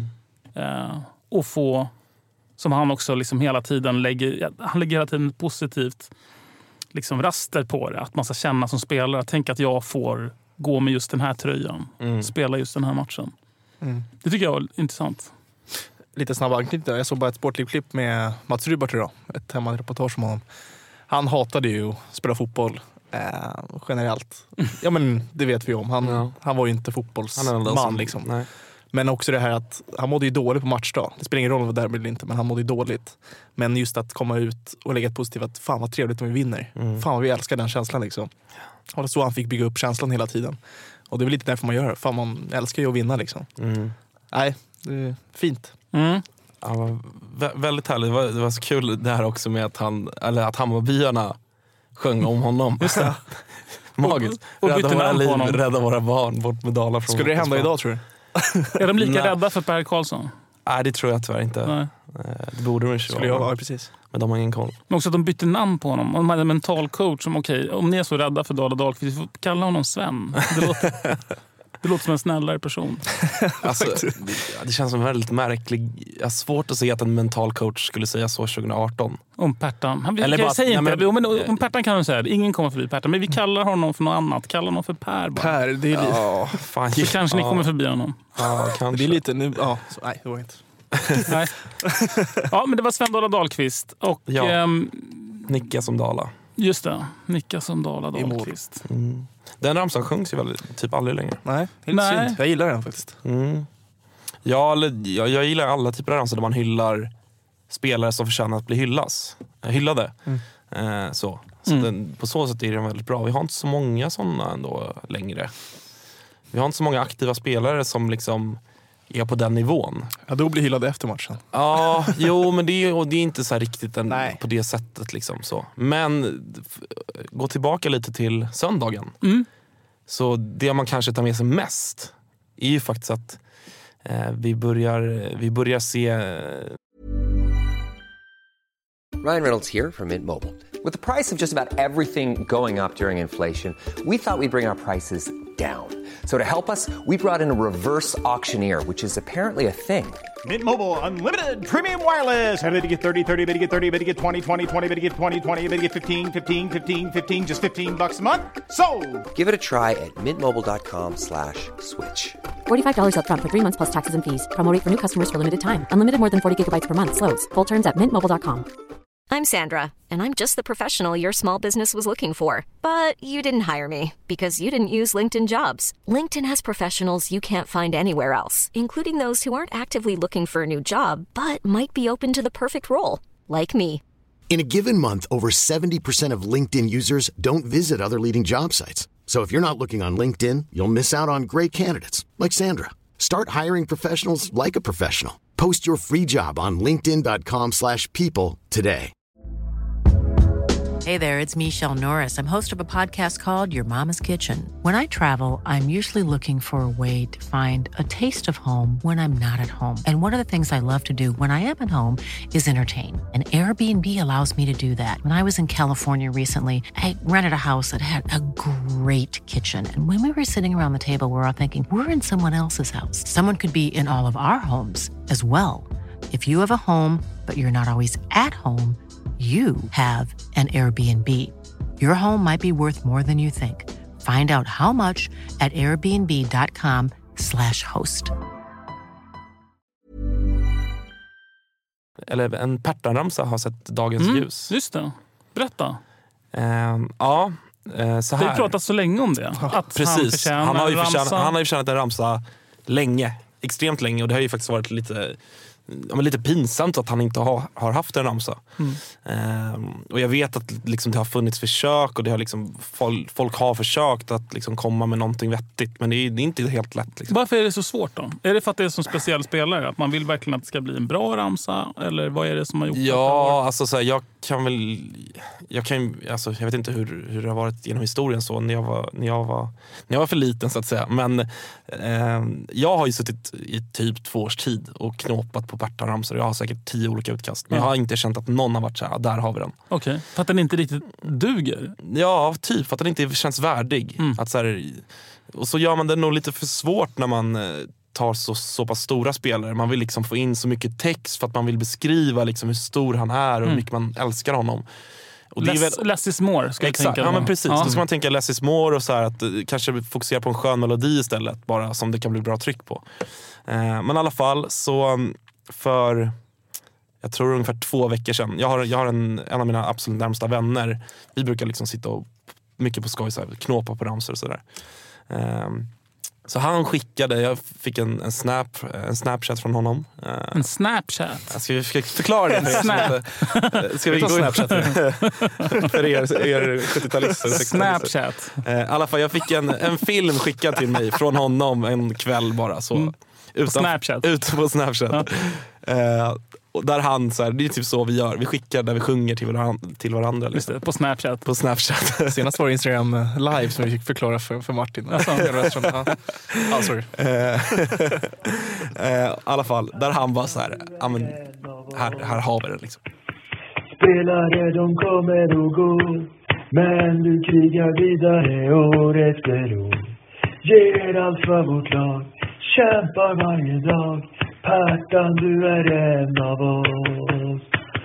Och få, som han också liksom hela tiden lägger positivt liksom raster på det. Att man ska känna som spelare. Tänk att jag får gå med just den här tröjan. Spela just den här matchen. Det tycker jag är intressant.
Lite snabb anknytning. Jag såg bara ett sportlivklipp med Mats Rubart idag. Ett hemmareportage om honom. Han hatade ju att spela fotboll generellt. Ja, men det vet vi om. Han var ju inte fotbollsman liksom. Nej. Men också det här att han mådde ju dåligt på matchdag. Det spelar ingen roll vad derby eller inte, men han mådde ju dåligt. Men just att komma ut och lägga ett positivt att fan vad trevligt om vi vinner. Fan vad vi älskar den känslan liksom. Och det så han fick bygga upp känslan hela tiden. Och det är väl lite därför man gör det. Fan, man älskar ju att vinna liksom. Nej, det är fint.
Ja, väldigt härligt. Det var så kul det här också med att Hammarbyarna sjöng om honom. Just det. Magiskt.
Och rädda våra liv,
rädda våra barn bort med Dala.
Skulle det hända idag, tror du?
Är de lika rädda för Per Karlsson?
Nej, det tror jag tyvärr inte.
Nej.
Det borde de inte
skulle jag vara, precis.
Men de har ingen koll.
Men också att de bytte namn på honom. De hade en mental coach som, om ni är så rädda för Dala Dahlqvist, vi får kalla honom Sven. Det låter som en snällare person.
Alltså, det känns som väldigt märklig. Jag har svårt att se att en mental coach skulle säga så 2018.
Om Pertan. Om Pertan kan de säga det. Ingen kommer förbi Pertan. Men vi kallar honom för något annat. Kallar honom för Per bara.
Per, det är lite...
fan,
så kanske ni kommer förbi honom.
Ja, kanske.
Det är lite... Nu, nej, det var inte.
Nej. Ja, men det var Sven-Dala Dahlqvist. Och...
Nicka som Dala.
Just det. Nicka som Dala Dahlqvist.
Den ramsan sjungs ju väl typ aldrig längre.
Nej, helt synd. Jag gillar den faktiskt.
Ja, jag gillar alla typer av ramsor där man hyllar spelare som förtjänar att bli hyllade. Så på så sätt är den väldigt bra. Vi har inte så många sådana ändå längre. Vi har inte så många aktiva spelare som liksom är på den nivån.
Ja, då blir hyllade efter matchen.
Ja, jo, men det är inte så här riktigt på det sättet liksom så. Men gå tillbaka lite till söndagen. Så det man kanske tar med sig mest är ju faktiskt att vi börjar se...
Ryan Reynolds here from Mint Mobile. With the price of just about everything going up during inflation, we thought we'd bring our prices down. So to help us, we brought in a reverse auctioneer, which is apparently a thing.
Mint Mobile Unlimited Premium Wireless. How to get 30, 30, bit to get 30, bit to get 20, 20, 20, bit to get 20, 20, bit to get 15, 15, 15, 15, just $15 a month? Sold!
Give it a try at mintmobile.com/switch.
$45 up front for 3 months plus taxes and fees. Promo rate for new customers for limited time. Unlimited more than 40 gigabytes per month. Slows full terms at mintmobile.com.
I'm Sandra, and I'm just the professional your small business was looking for. But you didn't hire me because you didn't use LinkedIn Jobs. LinkedIn has professionals you can't find anywhere else, including those who aren't actively looking for a new job, but might be open to the perfect role, like me.
In a given month, over 70% of LinkedIn users don't visit other leading job sites. So if you're not looking on LinkedIn, you'll miss out on great candidates, like Sandra. Start hiring professionals like a professional. Post your free job on linkedin.com/people today.
Hey there, it's Michelle Norris. I'm host of a podcast called Your Mama's Kitchen. When I travel, I'm usually looking for a way to find a taste of home when I'm not at home. And one of the things I love to do when I am at home is entertain. And Airbnb allows me to do that. When I was in California recently, I rented a house that had a great kitchen. And when we were sitting around the table, we were all thinking, we're in someone else's house. Someone could be in all of our homes as well. If you have a home, but you're not always at home, you have an Airbnb. Your home might be worth more than you think. Find out how much at airbnb.com/host.
eller en Pertan-ramsa har sett dagens ljus.
Just det. Berätta.
Ja, så här.
Det pratas så länge om det. Att
precis.
Han har
ju förtjänat en ramsa länge. Extremt länge. Och det har ju faktiskt varit lite pinsamt att han inte har haft en ramsa. Och jag vet att liksom, det har funnits försök och det har liksom, folk har försökt att liksom, komma med någonting vettigt, men det är inte helt lätt. Liksom.
Varför är det så svårt då? Är det för att det är som speciell spelare? Att man vill verkligen att det ska bli en bra ramsa? Eller vad är det som har gjort det?
Ja, alltså så här, jag vet inte hur det har varit genom historien så när jag var för liten så att säga, men jag har ju suttit i typ 2 års tid och knåpat på Pertan-ramsor. Jag har säkert 10 olika utkast, men jag har inte känt att någon har varit så här, där har vi den.
Okej, för att den inte riktigt duger?
Ja, typ, för att den inte känns värdig. Att så här, och så gör man det nog lite för svårt när man tar så pass stora spelare. Man vill liksom få in så mycket text för att man vill beskriva liksom hur stor han är och hur mycket man älskar honom. Och
Less is more, ska jag tänka.
Ja, men precis. Då ska man tänka less is more och så här att kanske fokusera på en skön melodi istället, bara som det kan bli bra tryck på. Men i alla fall så för jag tror ungefär 2 veckor sedan. Jag har en av mina absolut närmsta vänner. Vi brukar liksom sitta och mycket på skoj så här, knåpa på ramsor och sådär. Så han skickade, jag fick en Snapchat från honom.
En Snapchat?
Jag ska förklara det för ska vi gå Snapchat för er 70-talister.
Snapchat.
I alla fall, jag fick en film skickad till mig från honom en kväll bara. Så, ute på Snapchat. Ja. Och där han så här, det är typ så vi gör. Vi skickar där vi sjunger till varandra. Liksom.
Just det, på Snapchat.
På Snapchat.
Senast var det Instagram live som vi fick förklara för Martin. Sorry.
I alla fall, där han var så här, här har vi det liksom.
Spelare de kommer och går, men du krigar vidare år efter år. Ger allt för vårt lag, kämpar varje dag. Pertan, du är en av oss.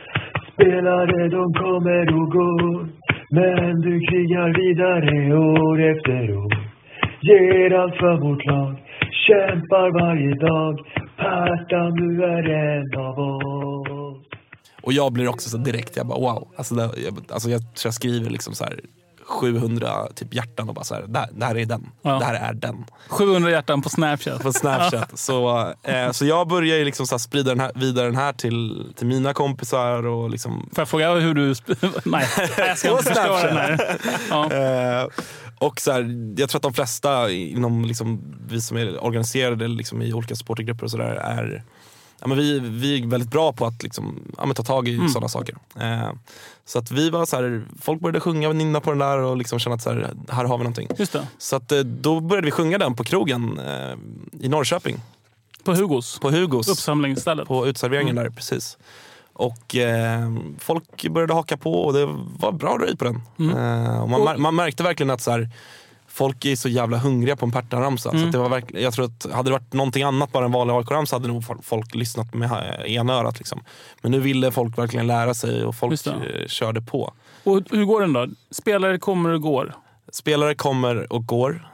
Spelare de kommer och går, men du krigar vidare år efter år. Ger allt för vårt lag, kämpar varje dag. Pertan, du är en av oss.
Och jag blir också så direkt, jag bara wow. Alltså jag skriver liksom så här 700 typ hjärtan och bara så här, det här är den. Ja. Det här är den.
700 hjärtan på Snapchat.
På Snapchat. Så jag börjar ju liksom så här sprida vidare den här till mina kompisar och liksom.
Får jag fråga hur du nej, jag ska inte förstöra den här. Ja.
Och så här, jag tror att de flesta inom liksom, vi som är organiserade liksom, i olika supportergrupper och så där är vi är väldigt bra på att liksom, ta tag i sådana saker. Så att vi var så här, folk började sjunga och nynna på den där och liksom känna att så här har vi någonting.
Just det.
Så att då började vi sjunga den på krogen i Norrköping.
På Hugos?
På Hugos.
Uppsamlingsstället.
På utserveringen där, precis. Och folk började haka på och det var bra röj på den. Och man märkte verkligen att så här, folk är så jävla hungriga på en Pertan-ramsa. Så att det var verkligen, jag tror att hade det vart någonting annat, bara en vanlig AIK-ramsa, hade nog folk lyssnat med ena örat. Liksom. Men nu ville folk verkligen lära sig och folk körde på.
Och hur går den då? Spelare kommer och går?
Spelare kommer och går.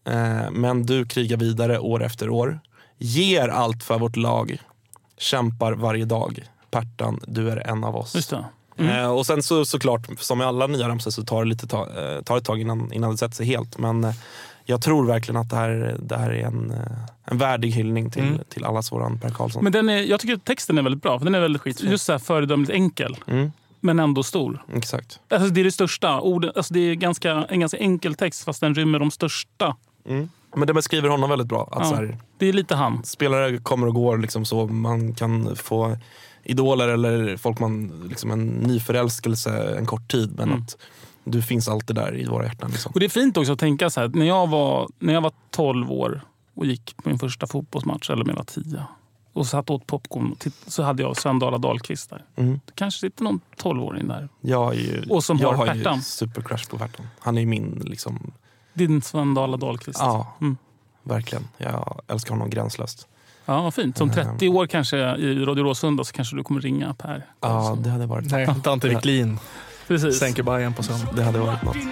Men du krigar vidare år efter år. Ger allt för vårt lag. Kämpar varje dag. Pertan, du är en av oss.
Just det.
Och sen såklart, som med alla nya ramsor så tar det tar ett tag innan det sätter sig helt. Men jag tror verkligen att det här är en värdig hyllning till allas våran Per Karlsson.
Men jag tycker att texten är väldigt bra, för den är väldigt skit. Just så här föredömligt enkel. Men ändå stor.
Exakt.
Alltså det är det största. Alltså det är en ganska enkel text, fast den rymmer de största.
Men det beskriver honom väldigt bra. Att så här,
det är lite han.
Spelare kommer och går liksom, så man kan få idoler eller folk man liksom en nyförälskelse en kort tid, men att du finns alltid där i våra hjärtan liksom.
Och det är fint också att tänka så här, när jag var 12 år och gick på min första fotbollsmatch, eller när jag var 10 och satt åt popcorn, så hade jag Sven-Dala Dahlqvist där. Det kanske sitter någon 12-åring där.
Jag har
Pertan.
ju supercrush på Pertan. Han är min liksom.
Din Sven-Dala Dahlqvist.
Ja, verkligen. Jag älskar honom gränslöst.
Ja, vad fint. Som 30 år kanske i Radio Råsunda så kanske du kommer ringa Per.
Ja, det hade varit.
Nej, Dante Wiklin.
Precis.
Sänker Bayern på sömn.
Det hade varit något.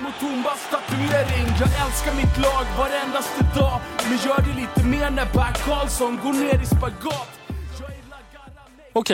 Jag älskar mitt lag varendaste dag, men gör det lite mer när Per Karlsson går ner i spagat.
Okej,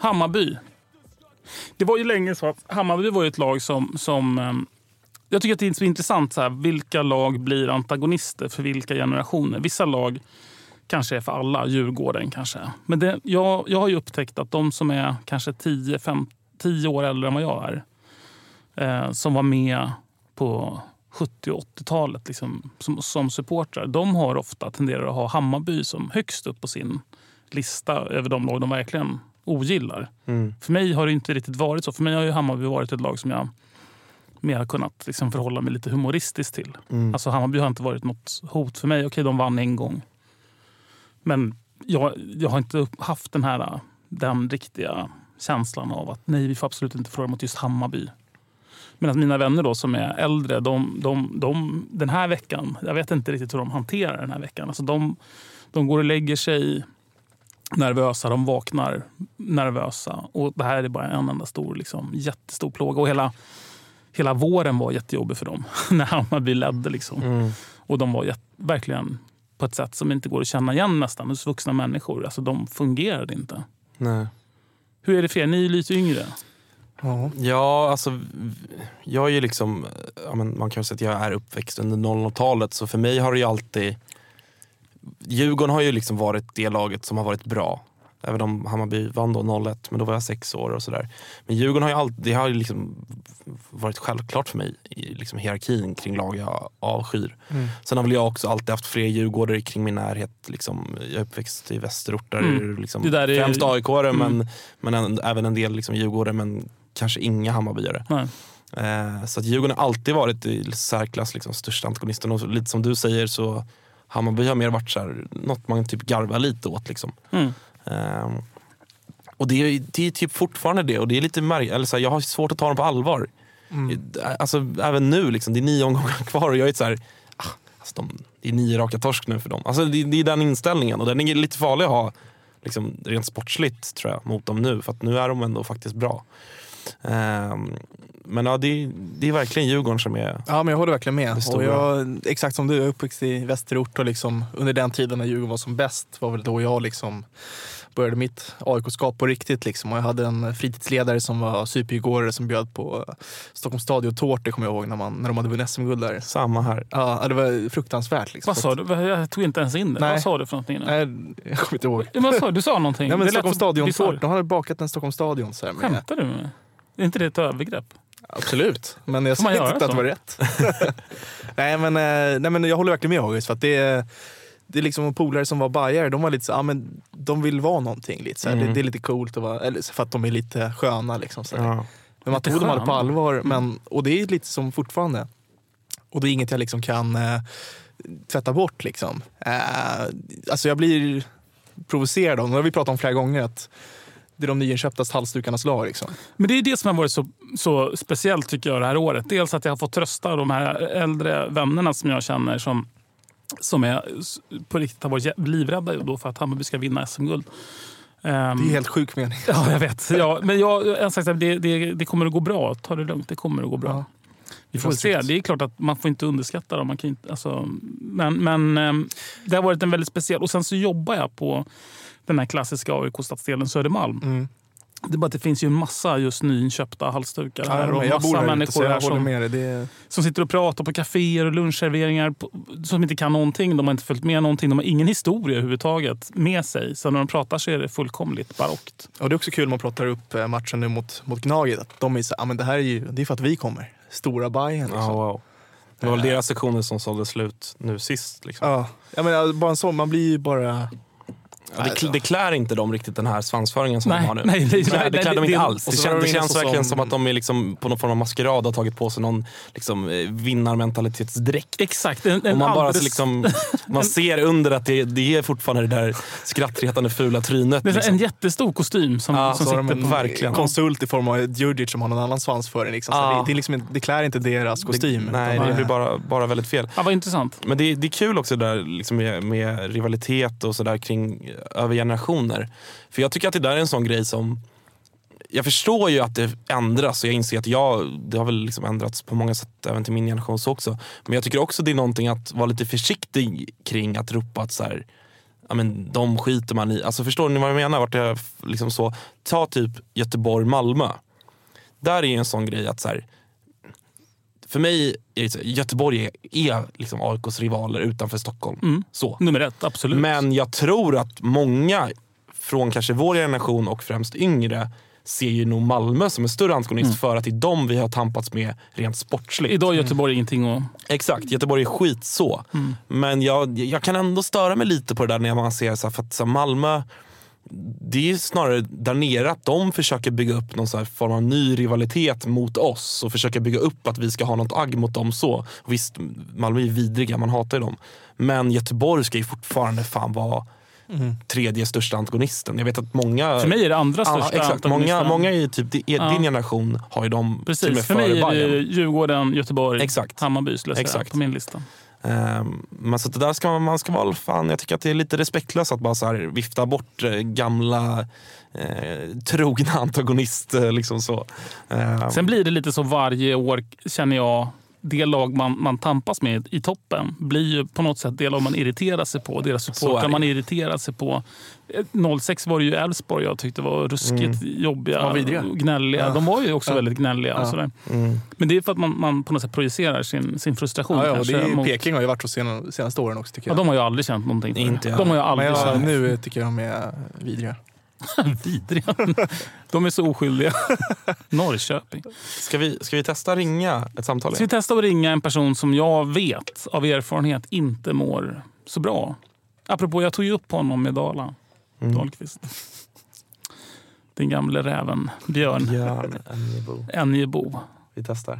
Hammarby. Det var ju länge så att Hammarby var ju ett lag som jag tycker att det är så intressant så här, vilka lag blir antagonister för vilka generationer. Vissa lag kanske är för alla, Djurgården kanske. Men jag har ju upptäckt att de som är kanske 10 år äldre än vad jag är, som var med på 70- och 80-talet liksom, som supportrar, de har ofta tenderat att ha Hammarby som högst upp på sin lista över de lag de verkligen ogillar. För mig har det inte riktigt varit så. För mig har ju Hammarby varit ett lag som jag mer har kunnat liksom förhålla mig lite humoristiskt till. Alltså Hammarby har inte varit något hot för mig. Okej, de vann en gång. Men jag har inte haft den riktiga känslan av att nej, vi får absolut inte förlora mot just Hammarby. Medan mina vänner då som är äldre, de den här veckan, jag vet inte riktigt hur de hanterar den här veckan. Alltså de går och lägger sig nervösa, de vaknar nervösa. Och det här är bara en enda stor, liksom, jättestor plåga. Och hela våren var jättejobbig för dem när Hammarby ledde. Liksom. Och de var verkligen på ett sätt som inte går att känna igen nästan hos vuxna människor. Alltså de fungerade inte.
Nej.
Hur är det för er? Ni är lite yngre.
Ja, alltså jag är ju liksom, man kan ju säga att jag är uppväxt under 00-talet, så för mig har det ju alltid, Djurgården har ju liksom varit det laget som har varit bra. Även om Hammarby vann då 01, men då var jag 6 år och sådär. Men Djurgården har ju alltid, det har ju liksom varit självklart för mig i liksom hierarkin kring lag jag avskyr. Sen har väl jag också alltid haft fler djurgårdare kring min närhet. Liksom, jag är uppväxt i västerort där liksom, främst AIK-are, men även en del liksom, djurgårdare, men kanske inga Hammarbyare. Så att Djurgården har alltid varit i särklass liksom, största antagonisten. Och lite som du säger så Hammarby har mer varit så här, något man typ garvar lite åt liksom. Och det är typ fortfarande det. Och det är lite eller så här, jag har svårt att ta dem på allvar. Alltså även nu liksom, det är 9 omgångar kvar och jag är så här, alltså, det är 9 raka torsk nu för dem. Alltså det är den inställningen, och den är lite farlig att ha liksom, rent sportsligt tror jag mot dem nu, för att nu är de ändå faktiskt bra. Men ja, det är verkligen Djurgården som är. Ja, men jag håller verkligen med. Och jag, exakt som du, är uppväxt i västerort och liksom, under den tiden när Djurgården var som bäst var väl då jag liksom började mitt AIK-skap på riktigt liksom. Och jag hade en fritidsledare som var superdjurgårdare som bjöd på Stockholms stadion tårtor, kommer jag ihåg, när de hade vunnit SM-guld där. Samma här. Ja, det var fruktansvärt liksom.
Vad sa du? Jag tog inte ens in det.
Nej.
Vad sa du för någonting?
Nej, jag kommer inte ihåg.
Vad sa du? Du sa någonting.
Nej, men Stockholms stadion tårtor. De hade bakat en Stockholms stadion så här med.
Skämtar du med? Är inte det ett övergrepp?
Absolut, men jag säger inte att det var rätt. nej, men jag håller verkligen med August, för att det är liksom polare som var bajare, de var lite så, men de vill vara någonting lite så här, det är lite coolt att vara, eller för att de är lite sköna liksom så här. Men man tog dem aldrig på allvar, och det är lite som fortfarande. Och det är inget jag liksom kan tvätta bort liksom. Alltså jag blir provocerad av, och det har vi pratat om flera gånger, att det är de nyinköpta halsdukarnas lag liksom.
Men det är det som har varit så speciellt tycker jag det här året. Dels att jag har fått trösta de här äldre vännerna som jag känner som är på riktigt har varit livrädda då för att Hammarby ska vinna SM-guld.
Det är helt sjuk mening.
Ja, jag vet. Ja, men jag har sagt att det kommer att gå bra. Ta det lugnt, det kommer att gå bra. Ja. Vi får se. Det är klart att man får inte underskatta dem. Man kan inte, alltså, men det har varit en väldigt speciell. Och sen så jobbar jag på den här klassiska AIK-stadsdelen Södermalm. Det är bara att det finns ju en massa just nyinköpta halsdukar här. Och massa människor här som sitter och pratar på kaféer och lunchserveringar som inte kan någonting. De har inte följt med någonting. De har ingen historia överhuvudtaget med sig. Så när de pratar så är det fullkomligt barockt.
Och det är också kul när man pratar upp matchen nu mot Gnaget. Att de är så, men det här är för att vi kommer. Stora Bayern liksom.
Wow. Det var väl deras sektioner som sålde slut nu sist liksom.
Ja, men bara en sån, man blir ju bara...
Ja, det klär inte dem riktigt den här svansföringen som de har nu.
Nej,
det klär de inte alls. Det känns verkligen som att de är liksom på någon form av maskerad har tagit på sig någon liksom, vinnarmentalitetsdräkt.
Exakt.
Och man bara så liksom, man ser under att det är fortfarande det där skrattretande fula trynet.
Det är
liksom
en jättestor kostym som sitter på
verkligen. Konsult i form av Djurdjic som har någon annan svansföring. Liksom. Det klär inte deras kostym.
Det blir bara väldigt fel.
Ja, vad intressant.
Men det är kul också där liksom med rivalitet och sådär kring över generationer. För jag tycker att det där är en sån grej som jag förstår ju att det ändras och jag inser att det har väl liksom ändrats på många sätt även till min generation så också. Men jag tycker också det är någonting att vara lite försiktig kring att ropa att så här, ja, men de skiter man i. Alltså förstår ni vad jag menar? Vart jag liksom så, ta typ Göteborg-Malmö. Där är en sån grej att så här, för mig är det, Göteborg är liksom AIKs rivaler utanför Stockholm. Så.
Nummer 1, absolut.
Men jag tror att många från kanske vår generation och främst yngre ser ju nog Malmö som en större antagonist för att det är dem vi har tampats med rent sportsligt.
Idag är Göteborg ingenting att...
Exakt, Göteborg är skit så. Men jag kan ändå störa mig lite på det där när man ser så här, för att så Malmö, det är snarare där nere att de försöker bygga upp någon så här form av ny rivalitet mot oss och försöker bygga upp att vi ska ha något agg mot dem så. Och visst, Malmö är vidriga, man hatar ju dem. Men Göteborg ska ju fortfarande fan vara tredje största antagonisten. Jag vet att många...
För mig är det andra största antagonisten.
Många i typ din generation har ju dem.
Precis, för mig är det Djurgården, Göteborg, Hammarby på min lista.
Men så det där man ska vara fan, jag tycker att det är lite respektlöst att bara så här vifta bort gamla trogna antagonister liksom så.
Sen blir det lite så varje år, känner jag, det lag man tampas med i toppen blir ju på något sätt det lag man irriterar sig på. Deras supportrar man irriterar sig på. 06 var det ju Elfsborg jag tyckte var ruskigt jobbiga och gnälliga. De var ju också väldigt gnälliga. Och sådär. Men det är för att man på något sätt projicerar sin frustration.
Ja, och det är Peking har ju varit så senaste åren också tycker jag.
Ja, de har ju aldrig känt någonting för det. De har ju aldrig känt.
Nu tycker jag de är vidriga.
Vidriga. De är så oskyldiga. Norrköping.
Ska vi testa ringa ett samtal?
Ska vi testa att ringa en person som jag vet av erfarenhet inte mår så bra? Apropå, jag tog ju upp honom med Dahlqvist. Den gamla räven Björn Enjebo.
Vi testar.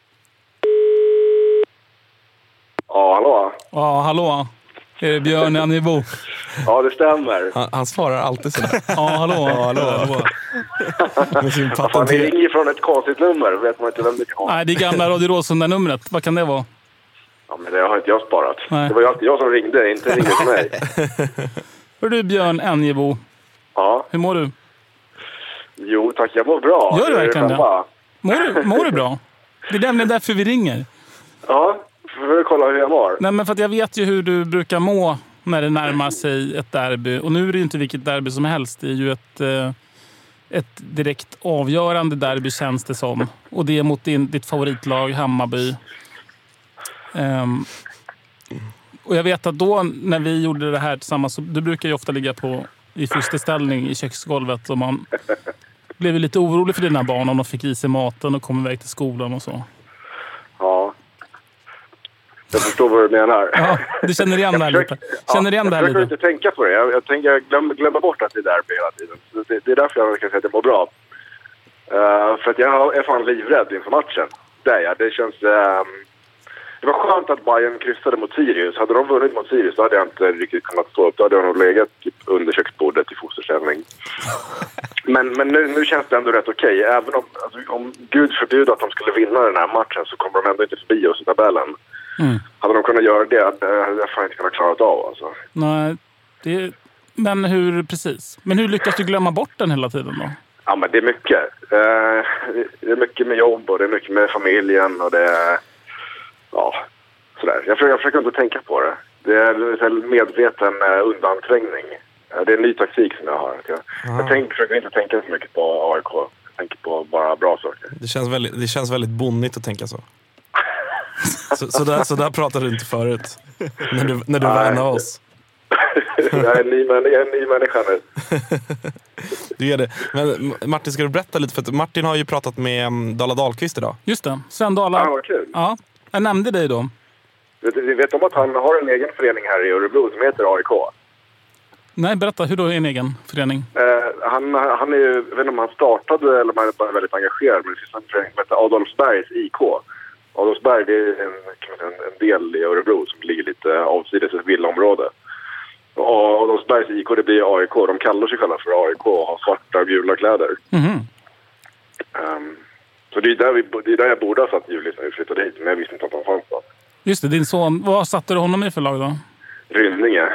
Ja, hallå?
Ja, hallå. Är det Björn Enjebo?
Ja, det stämmer.
Han svarar alltid sådär.
Ja, hallå.
Med sin
fan, det ringer från ett konstigt nummer. Vet man inte vem det kan.
Nej, det är gamla Radio Råsunda-numret. Vad kan det vara?
Ja, men det har inte jag sparat.
Nej.
Det var ju alltid jag som ringde, inte ringde till mig.
Hör du, Björn Enjebo?
Ja.
Hur mår du?
Jo, tack. Jag mår bra.
Gör du verkligen det? Mår du bra? Det är nämligen därför vi ringer.
Ja, för att kolla hur jag mår.
Nej, men för att jag vet ju hur du brukar må när det närmar sig ett derby. Och nu är det ju inte vilket derby som helst. Det är ju ett direkt avgörande derby, känns det som. Och det är mot ditt favoritlag, Hammarby. Och jag vet att då när vi gjorde det här tillsammans, så du brukar ju ofta ligga i fosterställning i köksgolvet. Och man blev lite orolig för dina barn om de fick i sig maten och kom iväg till skolan och så.
Ja. Jag förstår vad du menar.
Ja, du känner igen det här lite. Jag
försöker inte tänka på det. Jag tänker glömma bort att det är derby hela tiden. Så det är därför jag kan säga att jag mår bra. För att jag är fan livrädd inför matchen. Det känns... det var skönt att Bayern kryssade mot Sirius. Hade de vunnit mot Sirius så hade jag inte riktigt kunnat stå upp. Då hade jag nog legat typ under köksbordet i fosterställning. Men nu känns det ändå rätt okej. Även om Gud förbjuder att de skulle vinna den här matchen så kommer de ändå inte förbi oss i tabellen. Hade de kunnat göra det hade jag fan inte kunnat klara av. Alltså.
Nej, men hur lyckas du glömma bort den hela tiden då?
Ja, men det är mycket. Det är mycket med jobb och det är mycket med familjen och det är... Ja, sådär. Jag försöker inte tänka på det. Det är en medveten undanträngning. Det är en ny taktik som jag har. Jag försöker inte tänka så mycket på AIK. Jag tänker på bara bra saker.
Det känns väldigt bonnigt att tänka så. Så där pratade du inte förut. När du var en av oss.
Jag är en ny människa nu.
Du är det. Men Martin, ska du berätta lite? För att Martin har ju pratat med Dala Dahlqvist idag.
Just det. Sven Dala.
Ja, vad kul.
Ja, jag nämnde dig då.
Vi vet om att han har en egen förening här i Örebro som heter AIK.
Nej, berätta. Hur då är en egen förening?
Han är ju, jag vet inte om han startade eller om han är bara väldigt engagerad. Men det finns en förening som heter Adolfsbergs IK. Adolfsberg, det är en del i Örebro som ligger lite avsides ett villaområde. Och Adolfsbergs IK, det blir AIK. De kallar sig själva för AIK och har svarta och gula kläder. Så det är där jag borde ha satt Julius när vi flyttade hit. Men jag visste inte att han fanns då.
Just det, din son. Vad satte du honom i för lag då?
Rynninge.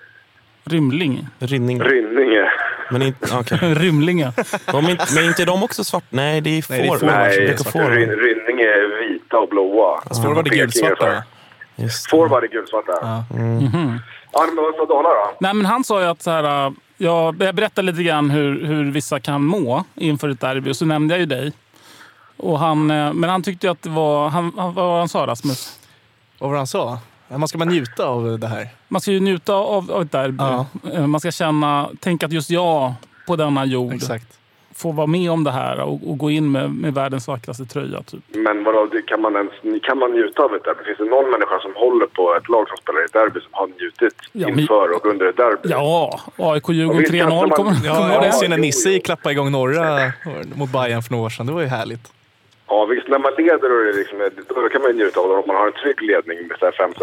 Rynninge.
Men inte, okay.
Rymlinge.
Men inte de också svart? Nej, det är får.
Nej, Rynninge är vita och blåa.
Alltså, var det gulsvarta?
Forward i gulsvart där.
Ja,
men vad sa Dala då?
Nej, men han sa ju att så här, jag berättade lite grann hur vissa kan må inför ett derby. Och så nämnde jag ju dig. Och men han tyckte ju att det var... vad han sa, Rasmus?
Och vad han sa? Man ska njuta av det här.
Man ska ju njuta av ett derby. Ja. Man ska tänka att just jag på denna jord...
Exakt.
Få vara med om det här och gå in med världens vackraste tröja. Typ.
Men vadå, kan man njuta av ett derby? Finns det någon människa som håller på ett lag som spelar i ett derby som har njutit inför och under ett derby?
Ja, AIK-Djurgården 3-0 kommer det.
Sen när Nisse klappade igång norra mot Bayern för några år sedan, det var ju härligt.
Ja, visst, när man leder och då kan man ju njuta av det om man har en trygg ledning med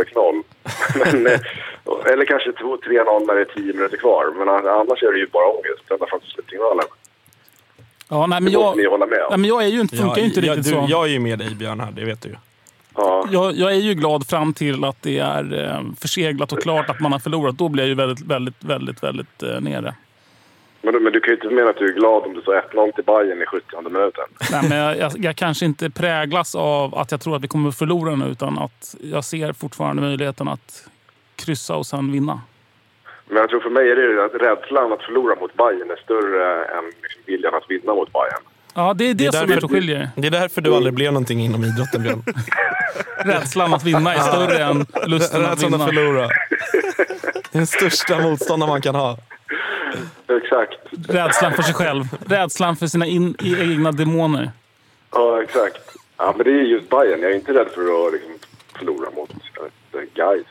5-6-0. Eller kanske 2-3-0 när det är 10 minuter kvar. Men annars är det ju bara ångest. Ända fram till slutsignalen.
Ja, nej, men jag är ju inte, funkar ju inte riktigt så.
Jag är ju med dig, Björn, här, det vet du ju.
Ja.
Jag är ju glad fram till att det är förseglat och klart att man har förlorat. Då blir jag ju väldigt nere.
Men du kan ju inte mena att du är glad om du står 1-0 till Bayern i 70:e minuten.
Nej, men jag kanske inte präglas av att jag tror att vi kommer att förlora nu, utan att jag ser fortfarande möjligheten att kryssa och sen vinna.
Men jag tror för mig är det att rädslan att förlora mot Bayern är större än viljan att vinna mot Bayern.
Ja, det är det som är så skiljer.
Det är därför du aldrig blev någonting inom idrotten, Björn.
Rädslan att vinna är större än lusten att vinna.
Rädslan att förlora. Det är den största motståndare man kan ha.
Exakt.
Rädslan för sig själv. Rädslan för sina egna demoner.
Ja, exakt. Ja, men det är just Bayern. Jag är inte rädd för att förlora mot Gais.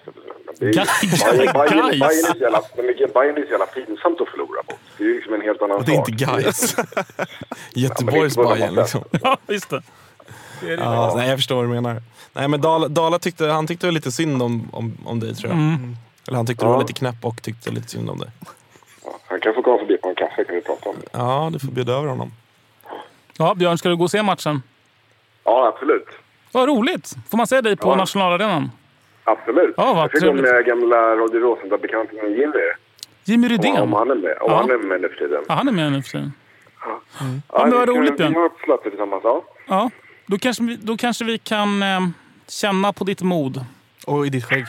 Bayern är så jävla pinsamt att förlora mot. Det är ju liksom en helt annan sak.
Det är inte Gais. Göteborgs Bayern liksom.
Ja, just det.
Ja, nej, jag förstår vad du menar. Nej, men Dala tyckte lite synd om dig, tror jag. Eller han tyckte du var lite knäpp och tyckte lite synd om dig.
Ja, han kan få komma förbi på en kaffe, kan vi prata om det.
Ja, du får bjuda över honom.
Ja, Björn, ska du gå och se matchen?
Ja, absolut.
Vad roligt. Får man se dig på nationalarenan?
Absolut.
Ja, vad trevligt.
Jag fick gamla Radio Rosendal-bekantingen
Jimmy Rydén?
Om han är med. Och han är med nu för tiden.
Ja, han är med nu för tiden.
Ja,
men vad roligt, Björn.
Vi har uppslatt tillsammans,
ja. Då kanske vi kan känna på ditt mod.
Och i ditt skägg.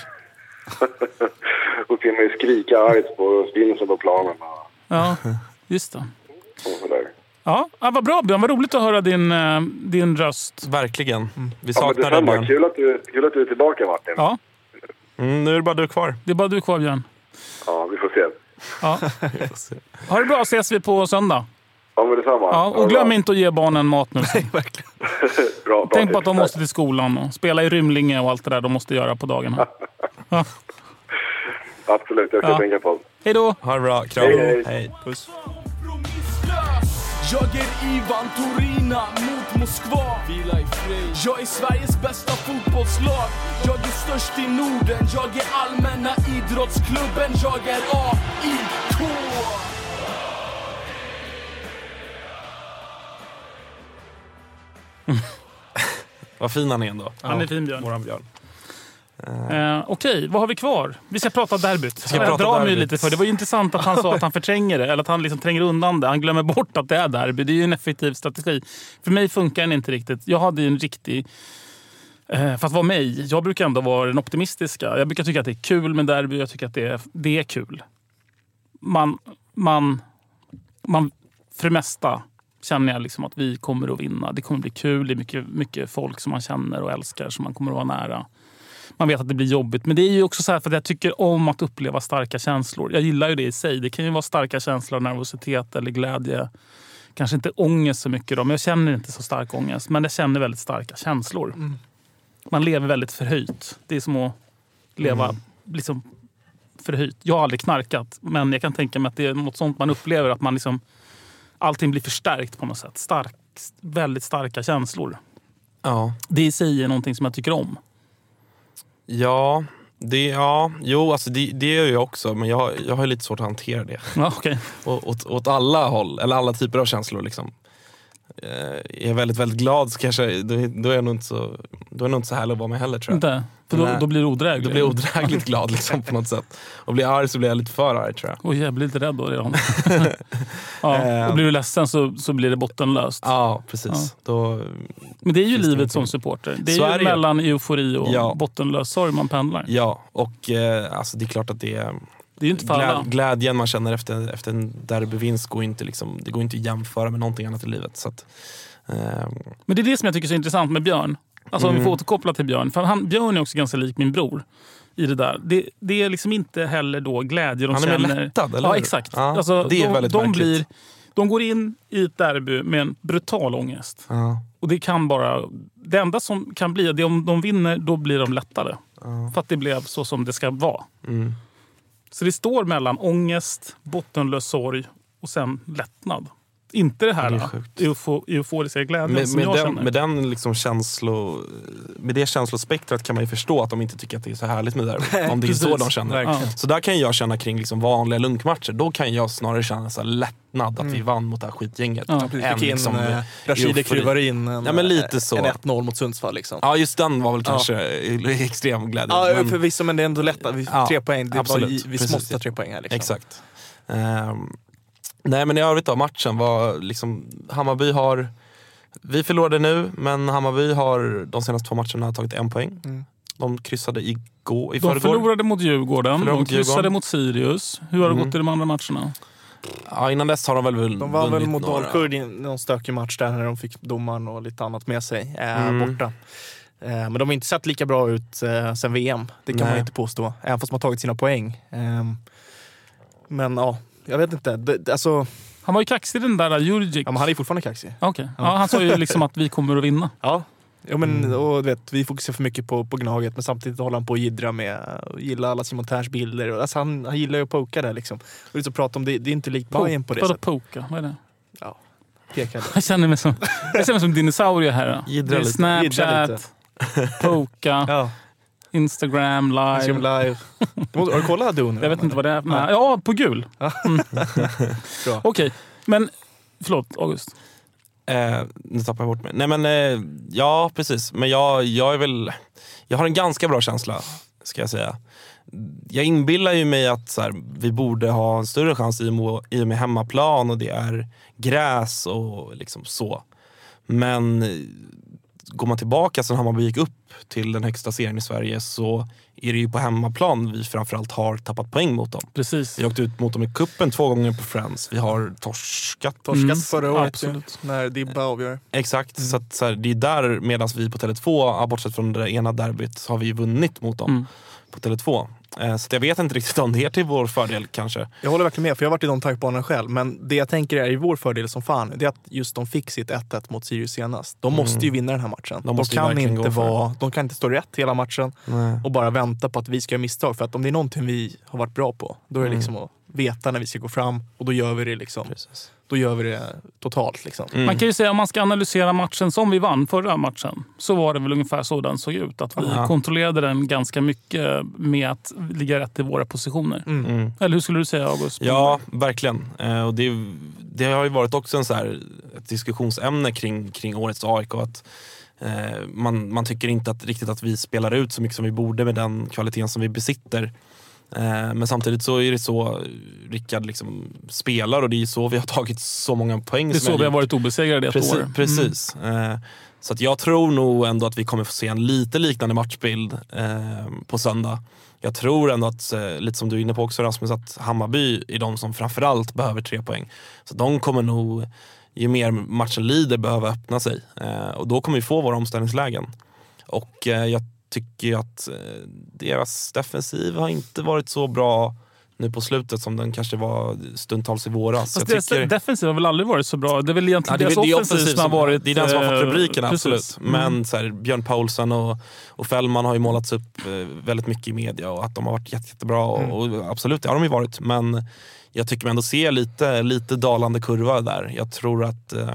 Och se mig skrika argt på spinsen på planen.
Ja, just det. Ja, vad bra, Björn. Vad roligt att höra din röst.
Verkligen. Vi saknar dig, Björn.
Kul att du är tillbaka, Martin.
Ja.
Nu är det bara du kvar.
Det är bara du kvar, Björn.
Ja, vi får se.
Ja. Ha det bra, ses vi på söndag.
Ja, men detsamma.
Ja, och glöm inte att ge barnen mat nu.
Nej, verkligen.
Bra,
tänk på att de måste till skolan och spela i Rymlinge och allt det där de måste göra på dagarna. Ja.
Absolut, jag ska tänka på.
Hej då.
Ha det bra. Kram. Hej. Puss.
Jag är Ivan Torina mot Moskva. Vila i fred. Jag är Sveriges bästa fotbollslag. Jag är störst i Norden. Jag är allmänna idrottsklubben. Jag är AIK.
Vad fin han är ändå.
Han är fin, Björn.
Våran Björn.
Okej, vad har vi kvar? Vi ska prata derbyt. Jag drar mig lite för det var ju intressant att han sa att han förtränger det. Eller att han liksom tränger undan det. Han glömmer bort att det är derby. Det är ju en effektiv strategi. För mig funkar den inte riktigt. Jag hade ju en riktig... För att vara mig, jag brukar ändå vara den optimistiska. Jag brukar tycka att det är kul med derby. Jag tycker att det är kul. Man för det mesta känner jag liksom att vi kommer att vinna. Det kommer att bli kul. Det är mycket folk som man känner och älskar som man kommer att vara nära. Man vet att det blir jobbigt. Men det är ju också så här för att jag tycker om att uppleva starka känslor. Jag gillar ju det i sig. Det kan ju vara starka känslor, nervositet eller glädje. Kanske inte ångest så mycket då. Men jag känner inte så stark ångest. Men jag känner väldigt starka känslor. Man lever väldigt förhöjt. Det är som att leva liksom förhöjt. Jag har aldrig knarkat. Men jag kan tänka mig att det är något sånt man upplever. Att man liksom... Allting blir förstärkt på något sätt. Väldigt starka känslor.
Ja.
Det i sig är någonting som jag tycker om.
Ja, det gör jag också. Men jag har lite svårt att hantera det.
Ja, okay.
Åt alla håll, eller alla typer av känslor liksom. är väldigt, väldigt glad så kanske, då är jag nog inte så härlig att vara med heller, tror jag.
Inte? För då blir det odrägligt.
Då blir jag odrägligt glad liksom, på något sätt. Och blir arg så blir jag lite för arg, tror jag.
Och jag blir lite rädd då redan. Och blir du ledsen så blir det bottenlöst.
Ja, precis. Då,
men det är ju livet som supporter. Det är ju mellan eufori och bottenlös sorg man pendlar.
Ja, och alltså, det är klart att det är
ju inte för alla.
Glädjen man känner efter en derbyvinst går inte det går inte att jämföra med någonting annat i livet. Så att,
men det är det som jag tycker är så intressant med Björn. Alltså om vi får återkoppla till Björn. För Björn är också ganska lik min bror i det där. Det är liksom inte heller då glädje de känner.
Han är lättad, eller?
Ja, exakt.
Ja,
alltså,
det är väldigt märkligt.
De går in i ett derby med en brutal ångest. Och det enda som kan bli, det är om de vinner, då blir de lättade. För att det blev så som det ska vara. Så det står mellan ångest, bottenlös sorg och sen lättnad. Inte det här euforiska glädjen som jag känner.
Med den liksom med det känslospektrat kan man ju förstå att de inte tycker att det är så härligt med det där. Om det är så de känner. Så där kan jag känna kring liksom vanliga lunkmatcher. Då kan jag snarare känna så här lättnad att vi vann mot det här skitgänget.
Liksom, Rashidi kryvar in en
lite så.
En 1-0 mot Sundsvall. Liksom.
Ja, just den var väl kanske extrem glädje.
Ja, förvisso, men det är ändå lätt. 3 poäng. Vi måste ta 3 poäng här. Liksom.
Exakt. Nej, men i övrigt då, matchen var liksom, vi förlorade nu, men Hammarby har de senaste 2 matcherna tagit 1 poäng. De kryssade i förrgår.
De förlorade mot Djurgården, de kryssade mot Sirius. Hur har det gått i de andra matcherna?
Ja, innan dess har de väl
de var väl mot Dalkurd i någon stökig match där när de fick domaren och lite annat med sig borta. Men de har inte sett lika bra ut sen VM. Det kan man inte påstå, även fast de har tagit sina poäng. Men ja, jag vet inte. Alltså,
han var ju kaxig, den där Jurgic.
Ja, men han är fortfarande kaxig.
Okay. Ja, han sa ju liksom att vi kommer att vinna.
Ja, men och, vi fokuserar för mycket på Gnaget, men samtidigt håller han på att jiddra med och gilla alla Simon Terns bilder. Alltså, han gillar ju att poka där liksom. Och det är så att prata om det är inte likt Bayern på det sättet.
Poka? Vad är det?
Ja, pekade.
Jag känner mig som dinosaurie här. Det är Snapchat, poka. Instagram live.
Har du kollat Dune?
Jag vet inte vad det är. Ja, på gul. Okej, men förlåt August.
Nu tappar jag bort mig. Nej, men ja, precis. Men jag har en ganska bra känsla, ska jag säga. Jag inbillar ju mig att så här, vi borde ha en större chans i och med hemmaplan och det är gräs och liksom så. Men går man tillbaka sen Hammarby gick upp till den högsta serien i Sverige, så är det ju på hemmaplan vi framförallt har tappat poäng mot dem.
Precis.
Vi har åkt ut mot dem i kuppen 2 gånger på Friends. Vi har torskat
förra året när Dibba avgör.
Exakt, så att, så här, det är där medan vi på Tele2, bortsett från det ena derbyt, har vi vunnit mot dem på Tele2. Så jag vet inte riktigt om det är till vår fördel kanske.
Jag håller verkligen med, för jag har varit i de tankbanorna själv. Men det jag tänker är i vår fördel som fan, det är att just de fick sitt 1-1 mot Sirius senast. De måste ju vinna den här matchen. De kan inte stå rätt hela matchen och bara vänta på att vi ska göra misstag. För att om det är någonting vi har varit bra på, då är det liksom att veta när vi ska gå fram, och då gör vi det liksom. Precis. Då gör vi det totalt liksom.
Man kan ju säga, om man ska analysera matchen som vi vann förra matchen, så var det väl ungefär så den såg ut. Att vi kontrollerade den ganska mycket med att ligga rätt i våra positioner. Eller hur skulle du säga, August?
Ja, verkligen. Och det har ju varit också en så här, ett diskussionsämne kring årets AIK, att man tycker inte riktigt att vi spelar ut så mycket som vi borde med den kvaliteten som vi besitter. Men samtidigt så är det så Rickard liksom spelar, och det är så vi har tagit så många poäng.
Det är så vi har varit obesegrade ett år.
Precis. Så att jag tror nog ändå att vi kommer få se en lite liknande matchbild på söndag. Jag tror ändå att, lite som du är inne på också Rasmus, att Hammarby är de som framförallt behöver 3 poäng. Så de kommer nog, ju mer matchen lider, behöva öppna sig. Och då kommer vi få våra omställningslägen. Och jag tycker att deras defensiv har inte varit så bra nu på slutet som den kanske var stundtals i våras.
Fast deras defensiv har väl aldrig varit så bra. Det är väl egentligen deras offensiv som har varit...
Det är den som har fått rubriken, absolut. Men så här, Björn Paulsen och Fällman har ju målats upp väldigt mycket i media, och att de har varit jättebra. Och absolut, det har de ju varit. Men jag tycker man ändå ser lite dalande kurva där. Jag tror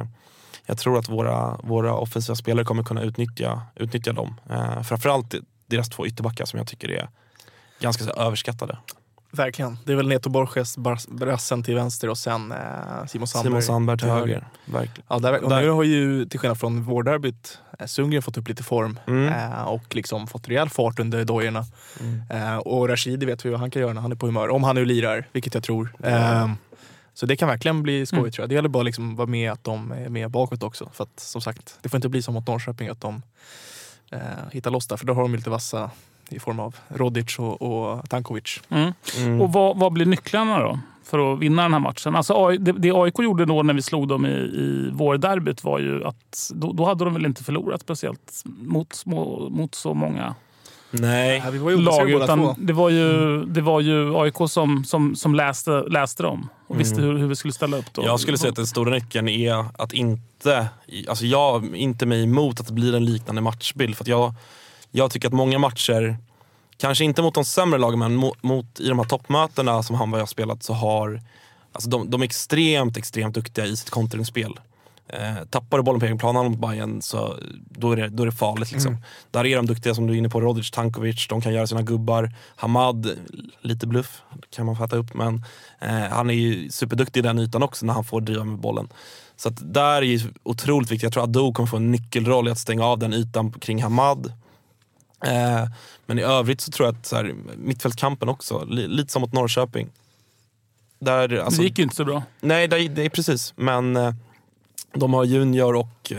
att våra offensiva spelare kommer kunna utnyttja dem. Framförallt deras 2 ytterbackar som jag tycker är ganska så överskattade.
Verkligen. Det är väl Neto Borges, brassen till vänster och sen Simon
Sandberg till höger. Verkligen.
Ja, och nu har ju, till skillnad från vårderbyt, Sundgren fått upp lite form och liksom fått rejäl fart under dojorna. Och Rashidi vet vi vad han kan göra när han är på humör. Om han nu lirar, vilket jag tror. Så det kan verkligen bli skoj, tror jag. Det gäller bara liksom vara med att de är med bakåt också. För att, som sagt, det får inte bli som mot Norrköping att de hittar loss där. För då har de lite vassa i form av Rodic och Tankovic.
Och vad blir nycklarna då för att vinna den här matchen? Alltså, det AIK gjorde då när vi slog dem i vårderbyt var ju att då hade de väl inte förlorat speciellt mot så många
vi
var ju
lag, utan det var ju AIK som läste dem och visste hur vi skulle ställa upp då.
Jag skulle säga att den stora nyckeln är att jag inte mig emot att det blir en liknande matchbild, för att jag tycker att många matcher, kanske inte mot de sämre lagen, men mot i de här toppmötena som han och jag har spelat, så har alltså de är extremt duktiga i sitt kontringsspel. Tappar du bollen på egen plan mot Bayern, så då är det farligt liksom. Där är de duktiga, som du är inne på, Rodic, Tankovic, de kan göra sina gubbar. Hamad, lite bluff kan man fatta upp, men han är ju superduktig i den ytan också när han får driva med bollen. Så att där är ju otroligt viktigt. Jag tror att Ado kommer få en nyckelroll i att stänga av den ytan kring Hamad. Men i övrigt så tror jag att så här, mittfältskampen också, lite som mot Norrköping. Där, alltså,
det gick ju inte så bra.
Nej, det är precis. Men de har Junior och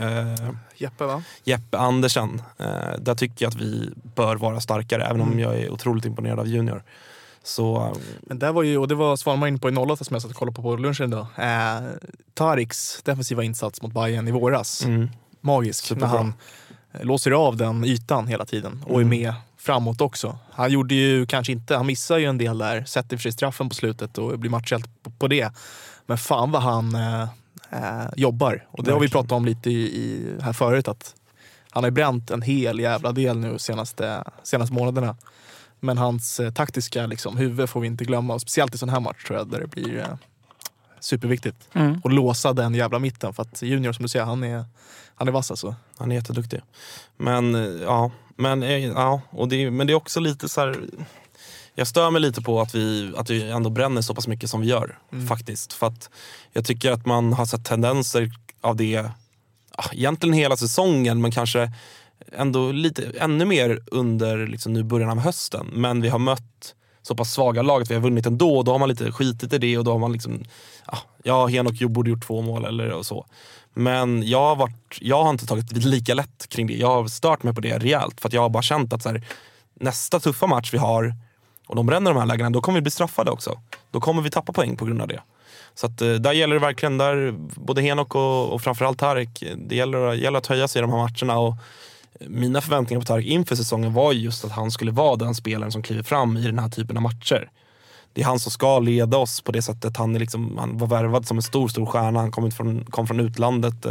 Jeppe Andersen. Där tycker jag att vi bör vara starkare, även om jag är otroligt imponerad av Junior. Så,
men där var ju, och det var Svanmar in på i 08 som jag satt och kollade på lunchen idag. Tariks defensiva insats mot Bayern i våras. Magisk. Superbra. När han låser av den ytan hela tiden och är med framåt också. Han gjorde ju kanske inte, han missar ju en del där, sätter för sig straffen på slutet och blir matchhjälte på det. Men fan vad han jobbar. Och det har vi pratat om lite i här förut, att han har bränt en hel jävla del nu senaste månaderna. Men hans taktiska liksom, huvud får vi inte glömma. Och speciellt i sån här match tror jag, där det blir superviktigt. Och låsa den jävla mitten. För att Junior, som du säger, han är vass alltså.
Han är jätteduktig. Men men det är också lite så här. Jag stör mig lite på att vi ändå bränner så pass mycket som vi gör faktiskt. För att jag tycker att man har sett tendenser av det egentligen hela säsongen, men kanske ändå lite ännu mer under liksom nu början av hösten. Men vi har mött så pass svaga lag att vi har vunnit ändå, och då har man lite skitit i det, och då har man liksom Henok borde gjort 2 mål eller och så. Men jag har inte tagit det lika lätt kring det. Jag har stört mig på det rejält, för att jag har bara känt att så här, nästa tuffa match vi har och de bränner de här lägena, då kommer vi bli straffade också. Då kommer vi tappa poäng på grund av det. Så att där gäller det verkligen, där både Henok och framförallt Tarek, det gäller att höja sig i de här matcherna. Och mina förväntningar på Tarek inför säsongen var just att han skulle vara den spelaren som kliver fram i den här typen av matcher. Det är han som ska leda oss på det sättet. Han var värvad som en stor stjärna. Han kom från utlandet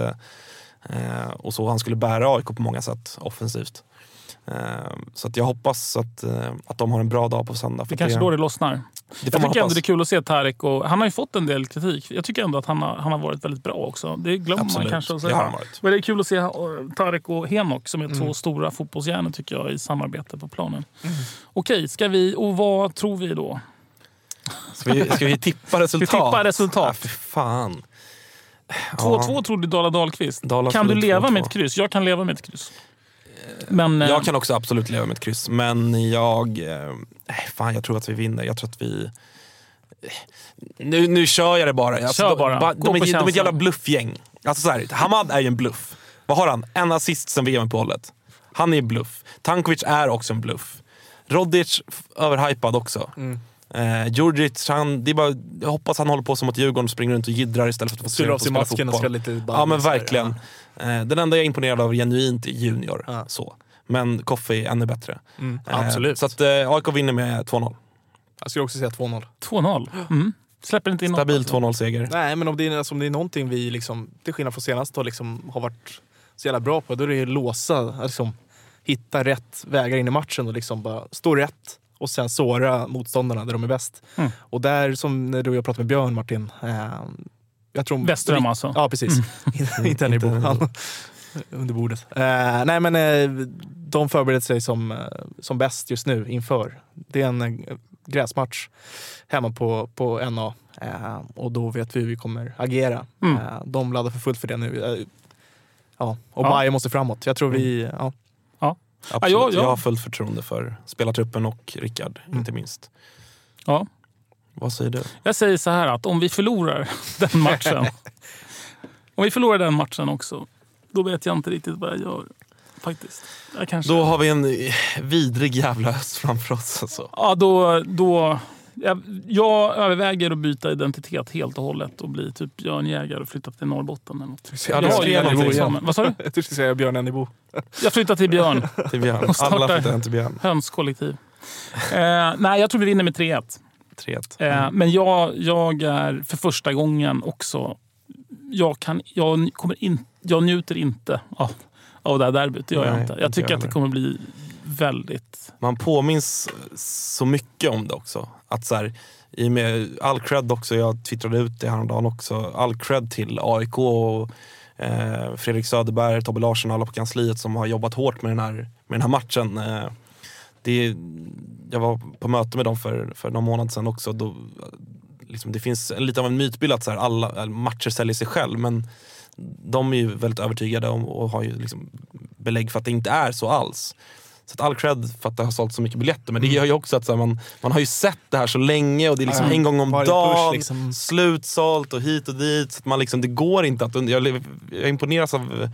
och så. Han skulle bära AIK på många sätt offensivt. Så att jag hoppas att de har en bra dag på söndag.
Det kanske då det lossnar. Jag tycker ändå det är kul att se Tarek, och han har ju fått en del kritik. Jag tycker ändå att han har varit väldigt bra också. Det glömmer man kanske att säga. Men det är kul att se Tarek och Henok som är 2 stora fotbollshjärnor, tycker jag, i samarbete på planen. Okej, ska vi, och vad tror vi då?
Ska vi tippa resultat?
Vi tippar resultat.
För fan.
2-2 tror du Dala Dahlqvist. Kan du leva med ett kryss? Jag kan leva med ett kryss. Men,
jag kan också absolut leva med ett kryss. Men jag tror att vi vinner. Jag tror att vi... Nu kör jag det bara.
Kör bara.
De är ett jävla bluffgäng. Alltså så här, Hamad är ju en bluff. Vad har han? En assist sen VM-uppehållet. Han är en bluff. Tankovic är också en bluff. Rodic överhypad också. Djurdjic, jag hoppas han håller på som att Djurgården springer runt och jiddrar istället för att få spela fotboll. Ja, men verkligen. Den enda jag är imponerad av genuint är Junior. Så. Men Koffe är ännu bättre.
Absolut.
Så att AIK vinner med 2-0.
Jag skulle också säga 2-0.
2-0? Släpper inte in något.
Stabil 2-0-seger.
Nej, men om det är någonting vi liksom, till skillnad från senast då, liksom, har varit så jävla bra på, då är det låsa, liksom, hitta rätt vägar in i matchen och liksom bara stå rätt. Och sen såra motståndarna där de är bäst. Och där, som när du och jag pratade med Björn, Martin. Jag tror
Westerholm alltså?
Ja, precis. Inte en i under bordet. Nej, men de förbereder sig som bäst just nu inför. Det är en gräsmatch hemma på NA. Och då vet vi hur vi kommer agera. De laddar för fullt för det nu. Och Bayern måste framåt. Jag tror vi...
Absolut. Jag har fullt förtroende för spelartruppen och Rickard, inte minst.
Ja.
Vad säger du?
Jag säger så här att om vi förlorar den matchen om vi förlorar den matchen också, då vet jag inte riktigt vad jag gör. Faktiskt.
Då har vi en vidrig jävla höst framför oss. Alltså.
Ja, då jag överväger att byta identitet helt och hållet och bli typ Björn Jägare och flytta till Norrbotten eller något. Vad sa du?
Jag skulle säga Björn Ennebo.
Jag flyttar till Björn.
Till Björn. Alla flyttar till Björn.
Hönskollektiv. Nej, jag tror vi vinner med 3-1.
3-1.
Men jag är för första gången också... Jag njuter inte av det här derbyt. Jag tycker att det kommer bli väldigt...
Man påminns så mycket om det också. Att så här, i med all cred också, jag twittrade ut det häromdagen också, all cred till AIK och Fredrik Söderberg, Tobbe Larsson och alla på kansliet som har jobbat hårt med den här matchen. Jag var på möte med dem för någon månad sedan också. Då, liksom, det finns lite av en mytbild att så här, alla matcher säljer sig själv, men de är ju väldigt övertygade om och har ju liksom belägg för att det inte är så alls. Så att all cred för att det har sålt så mycket biljetter. Men det gör ju också att så här, man har ju sett det här så länge och det är liksom en gång om dagen liksom. Slutsålt och hit och dit. Så att man liksom, det går inte att... Jag imponeras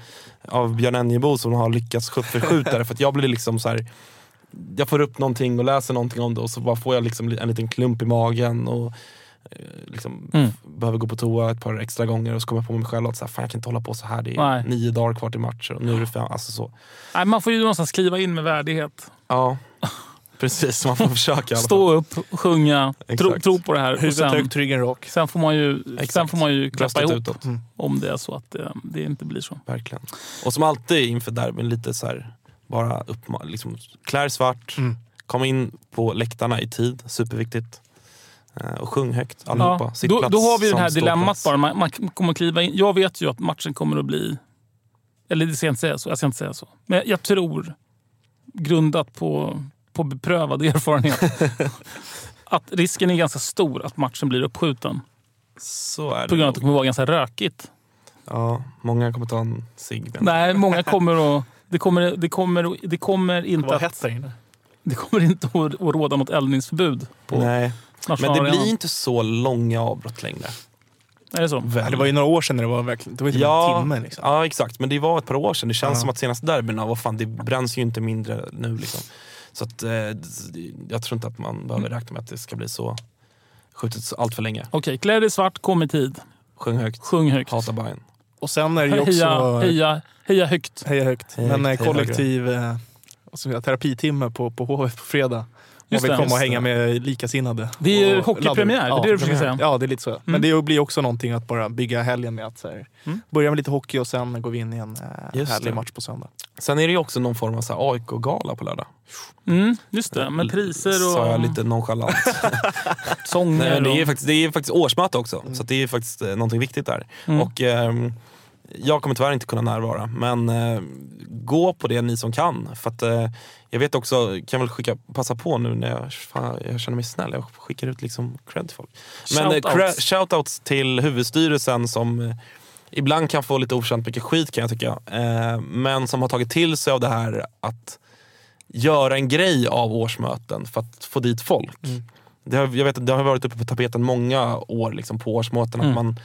av Björn Ennebo som har lyckats förskjuta det. För att jag blir liksom så här... Jag får upp någonting och läser någonting om det och så bara får jag liksom en liten klump i magen och liksom behöver gå på toa ett par extra gånger och så kommer jag på mig själv att så här, fan, jag kan inte hålla på så här, det är 9 dagar kvar till match och nu är det 5, alltså så.
Nej, man får ju någonstans skriva in med värdighet.
Ja, precis, man får försöka.
Stå upp, sjunga, tro på det här.
Huvudet högt, ryggen rak.
Sen får man ju klappa ihop om det är så att det inte blir så.
Verkligen. Och som alltid inför derbyn lite så här, bara liksom, klär svart, kom in på läktarna i tid, superviktigt. Och sjung högt allihopa.
Då har vi det här dilemmat bara. Man kommer att kliva in. Jag vet ju att matchen kommer att bli... Eller det ska jag inte säga så. Jag ska inte säga så. Men jag tror, grundat på beprövad erfarenhet, att risken är ganska stor att matchen blir uppskjuten.
Så är det.
På grund av att det kommer vara ganska rökigt.
Ja, många kommer ta en cigg.
Nej, många kommer att... Det kommer inte att... Det kommer inte att råda något eldningsförbud på...
Nej. Men det blir inte så långa avbrott längre.
Är det så?
Det var ju några år sedan när det var verkligen... Det var ju en timme liksom.
Ja, exakt. Men det var ett par år sedan. Det känns som att senaste derbyna, det bränns ju inte mindre nu liksom. Så att jag tror inte att man behöver räkna med att det ska bli så skjutet allt för länge.
Okej, klä dig svart, kom i tid.
Sjung högt. Hata Bayern.
Och sen är det ju också...
Heja högt.
Heja högt. Men kollektiv terapitimme på HV på fredag. Och vi kommer att hänga med likasinnade.
Det är hockeypremiär, det är det du försöker säga.
Ja, det är lite så. Men det blir också någonting att bara bygga helgen med att så här, börja med lite hockey och sen går vi in i en härlig match på söndag.
Sen är det ju också någon form av så här AIK-gala på lördag.
Just det, med priser och...
Sa jag lite nonchalant.
Sånger.
Nej, det är faktiskt årsmöte också, så det är faktiskt någonting viktigt där. Och jag kommer tyvärr inte kunna närvara, men gå på det ni som kan. För att jag vet också, kan väl passa på nu när jag känner mig snäll. Jag skickar ut liksom cred till folk. Men shoutouts till huvudstyrelsen som ibland kan få lite oförtjänt mycket skit, kan jag tycka. Men som har tagit till sig av det här att göra en grej av årsmöten för att få dit folk. Jag vet att det har varit uppe på tapeten många år liksom, på årsmöten att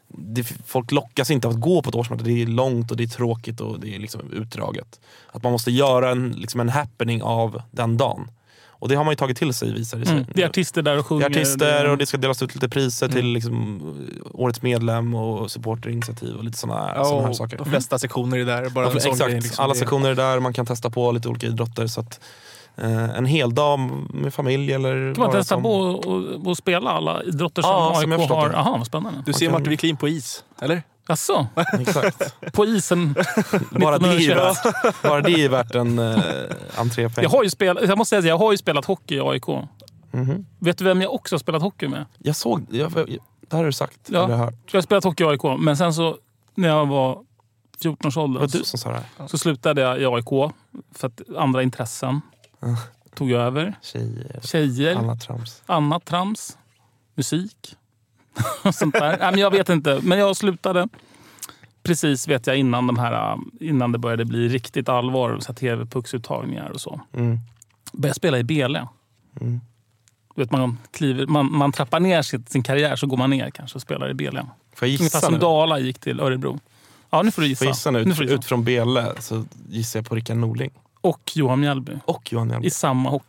folk lockas inte av att gå på ett årsmöte. Det är långt och det är tråkigt och det är liksom utdraget. Att man måste göra en happening av den dagen. Och det har man ju tagit till sig, visar det sig.
Det är artister där och sjunger.
Det är artister och det ska delas ut lite priser till liksom, årets medlem och supporterinitiativ och lite sådana här saker.
De flesta sektioner är där. Bara
exakt, liksom, alla sektioner är där. Man kan testa på lite olika idrotter. Så att en hel dag med familj eller...
Kan man testa på och spela alla idrotter som AIK har? Jaha, vad spännande.
Du ser Martin Wiklin på is, eller?
Asså?
Exakt.
På isen.
Bara det är värt en entrépeng.
Jag måste säga att jag har ju spelat hockey i AIK. Vet du vem jag också har spelat hockey med?
Jag såg, det har du sagt.
Ja, jag har spelat hockey i AIK. Men sen så, när jag var 14 års ålder,
var du som sa det här?
Så slutade jag i AIK för att andra intressen. tog över. Tjejer. Annat trams. Musik. Och sånt där. Nej, men jag vet inte. Men jag slutade precis, vet jag, innan det började bli riktigt allvar. Så TV-pucksuttagningar och så. Började spela i Bele. Vet, man trappar ner sin karriär, så går man ner kanske och spelar i Bele.
Får jag gissa?
Ungefär som Dala gick till Örebro. Ja, nu får du gissa.
Får jag gissa nu? Ut från Bele så gissar jag på Rickard Norling.
Och Johan Mjällby. I samma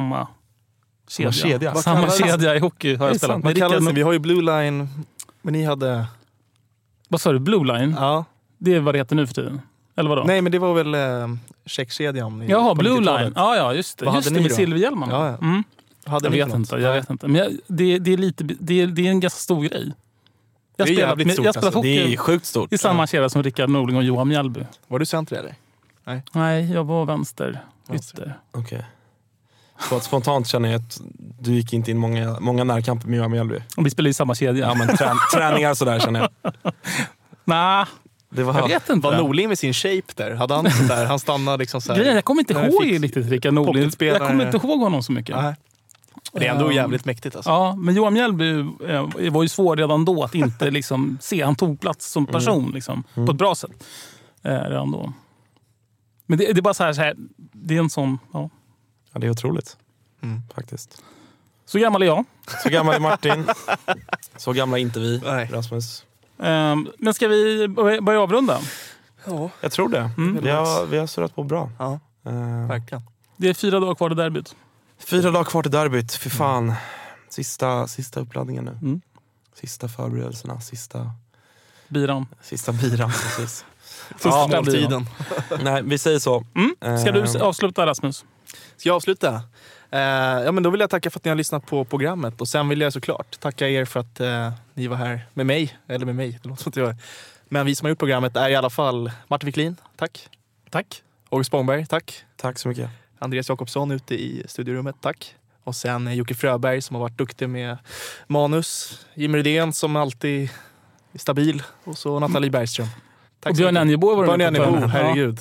kedja. Samma kedja i hockey har jag spelat.
Vad kallas det? Vi har ju Blue Line, men ni hade...
Vad sa du? Blue Line?
Ja.
Det är vad det heter nu för tiden. Eller vadå?
Nej, men det var väl checkkedjan.
Jaha, Blue Line. Ja, just det.
Vad
Just det, med silverhjälmarna.
Ja.
Jag vet inte. Men det är en ganska stor grej. Jag spelat hockey.
Det är sjukt stort.
I samma kedja som Rickard Norling och Johan Mjällby.
Var du center eller?
Nej, jag var vänster. Ytter.
Okej. Så att spontant känner jag att du gick inte in många närkamper med Johan Mjällby.
Och vi spelade i samma kedja.
Ja, men träningar sådär känner jag.
Nej. Jag vet inte.
Var Norling med sin shape där? Hade han så där? Han stannade liksom så här.
Jag kommer inte ihåg riktigt Rickard Norling. Jag kommer inte ihåg honom så mycket.
Nej. Det är ändå jävligt mäktigt alltså.
Ja, men Johan Mjällby var ju svår redan då att inte liksom se. Han tog plats som person liksom, på ett bra sätt redan då. Men det är bara så här, det är en sån... Ja,
det är otroligt. Faktiskt.
Så gammal är jag.
Så gammal är Martin. Så gamla är inte vi, Rasmus.
Men ska vi börja avrunda?
Ja.
Jag tror det. Vi har surrat på bra.
Ja, verkligen.
Det är 4 dagar kvar till derbyt.
4 dagar kvar till derbyt. Fy fan. Sista uppladdningen nu. Sista förberedelserna. Sista biran, precis.
Sista måltiden.
Nej, vi säger så.
Ska du avsluta, Rasmus?
Ska jag avsluta? Ja, men då vill jag tacka för att ni har lyssnat på programmet. Och sen vill jag såklart tacka er för att ni var här med mig. Eller med mig, det låter som att jag var. Men vi som har gjort programmet är i alla fall Martin Wiklin, tack. August Spångberg, tack.
Tack så mycket.
Andreas Jakobsson ute i studiorummet, tack. Och sen Jocke Fröberg som har varit duktig med manus. Jimmy Rydén som alltid är stabil. Och så Nathalie Bergström.
Tack. Och Björn Ennebo var
Björn Ennebo, herregud.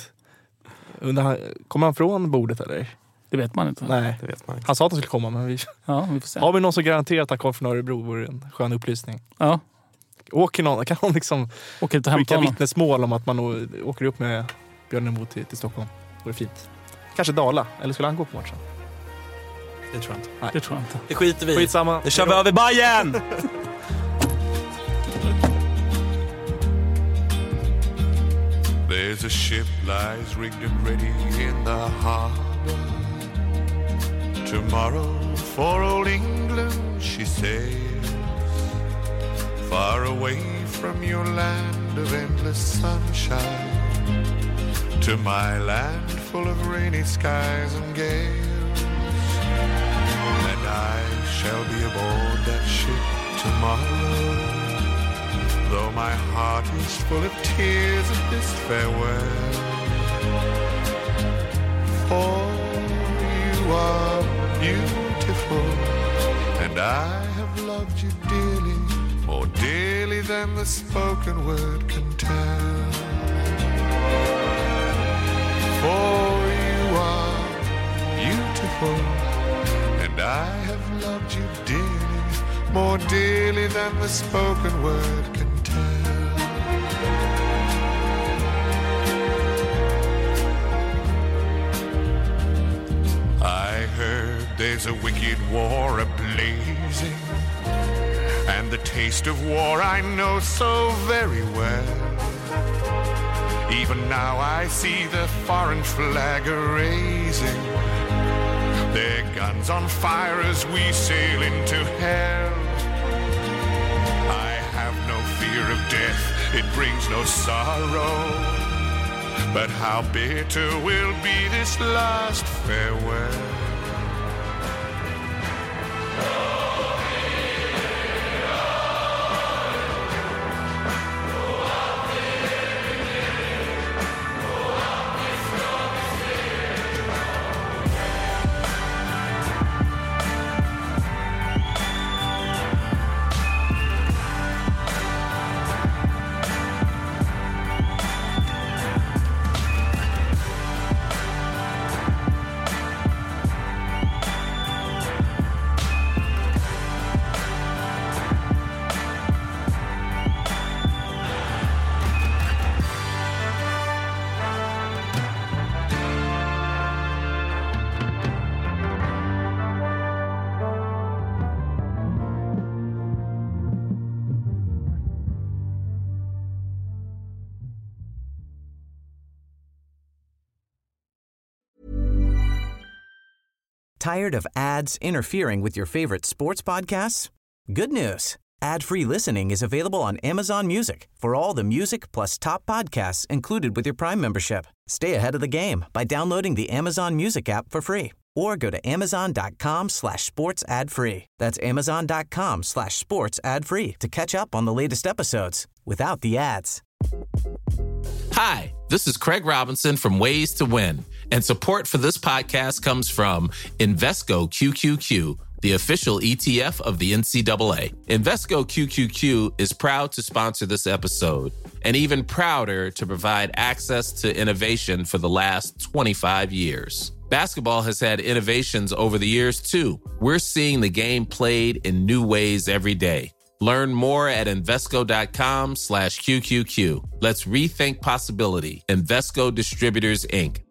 Kommer han från bordet eller?
Det vet man inte.
Nej,
det vet man inte.
Han sa att han skulle komma, men vi
får se.
Har vi någon som garanterar att han kommer från Örebro vore en skön upplysning.
Ja.
Åker någon, kan någon liksom
skicka
vittnesmål om att man åker upp med Björn Ennebo till Stockholm. Det vore fint. Kanske Dala, eller skulle han gå på matchen?
Det tror jag inte.
Nej. Det tror jag inte.
Det skiter vi.
Skitsamma.
Det kör vi över Bayern!
There's a ship lies rigged and ready in the harbor. Tomorrow for old England she sails, far away from your land of endless sunshine, to my land full of rainy skies and gales. And I shall be aboard that ship tomorrow, though my heart is full of tears at this farewell. For you are beautiful, and I have loved you dearly, more dearly than the spoken word can tell. For you are beautiful, and I have loved you dearly, more dearly than the spoken word can tell. I heard there's a wicked war a-blazing, and the taste of war I know so very well. Even now I see the foreign flag a-raising, their guns on fire as we sail into hell. I have no fear of death, it brings no sorrow, but how bitter will be this last farewell.
Tired of ads interfering with your favorite sports podcasts? Good news. Ad-free listening is available on Amazon Music for all the music plus top podcasts included with your Prime membership. Stay ahead of the game by downloading the Amazon Music app for free or go to amazon.com/sports ad free. That's amazon.com/sports ad free to catch up on the latest episodes without the ads.
Hi, this is Craig Robinson from Ways to Win, and support for this podcast comes from Invesco QQQ, the official ETF of the NCAA. Invesco QQQ is proud to sponsor this episode, and even prouder to provide access to innovation for the last 25 years. Basketball has had innovations over the years, too. We're seeing the game played in new ways every day. Learn more at Invesco.com/QQQ. Let's rethink possibility. Invesco Distributors, Inc.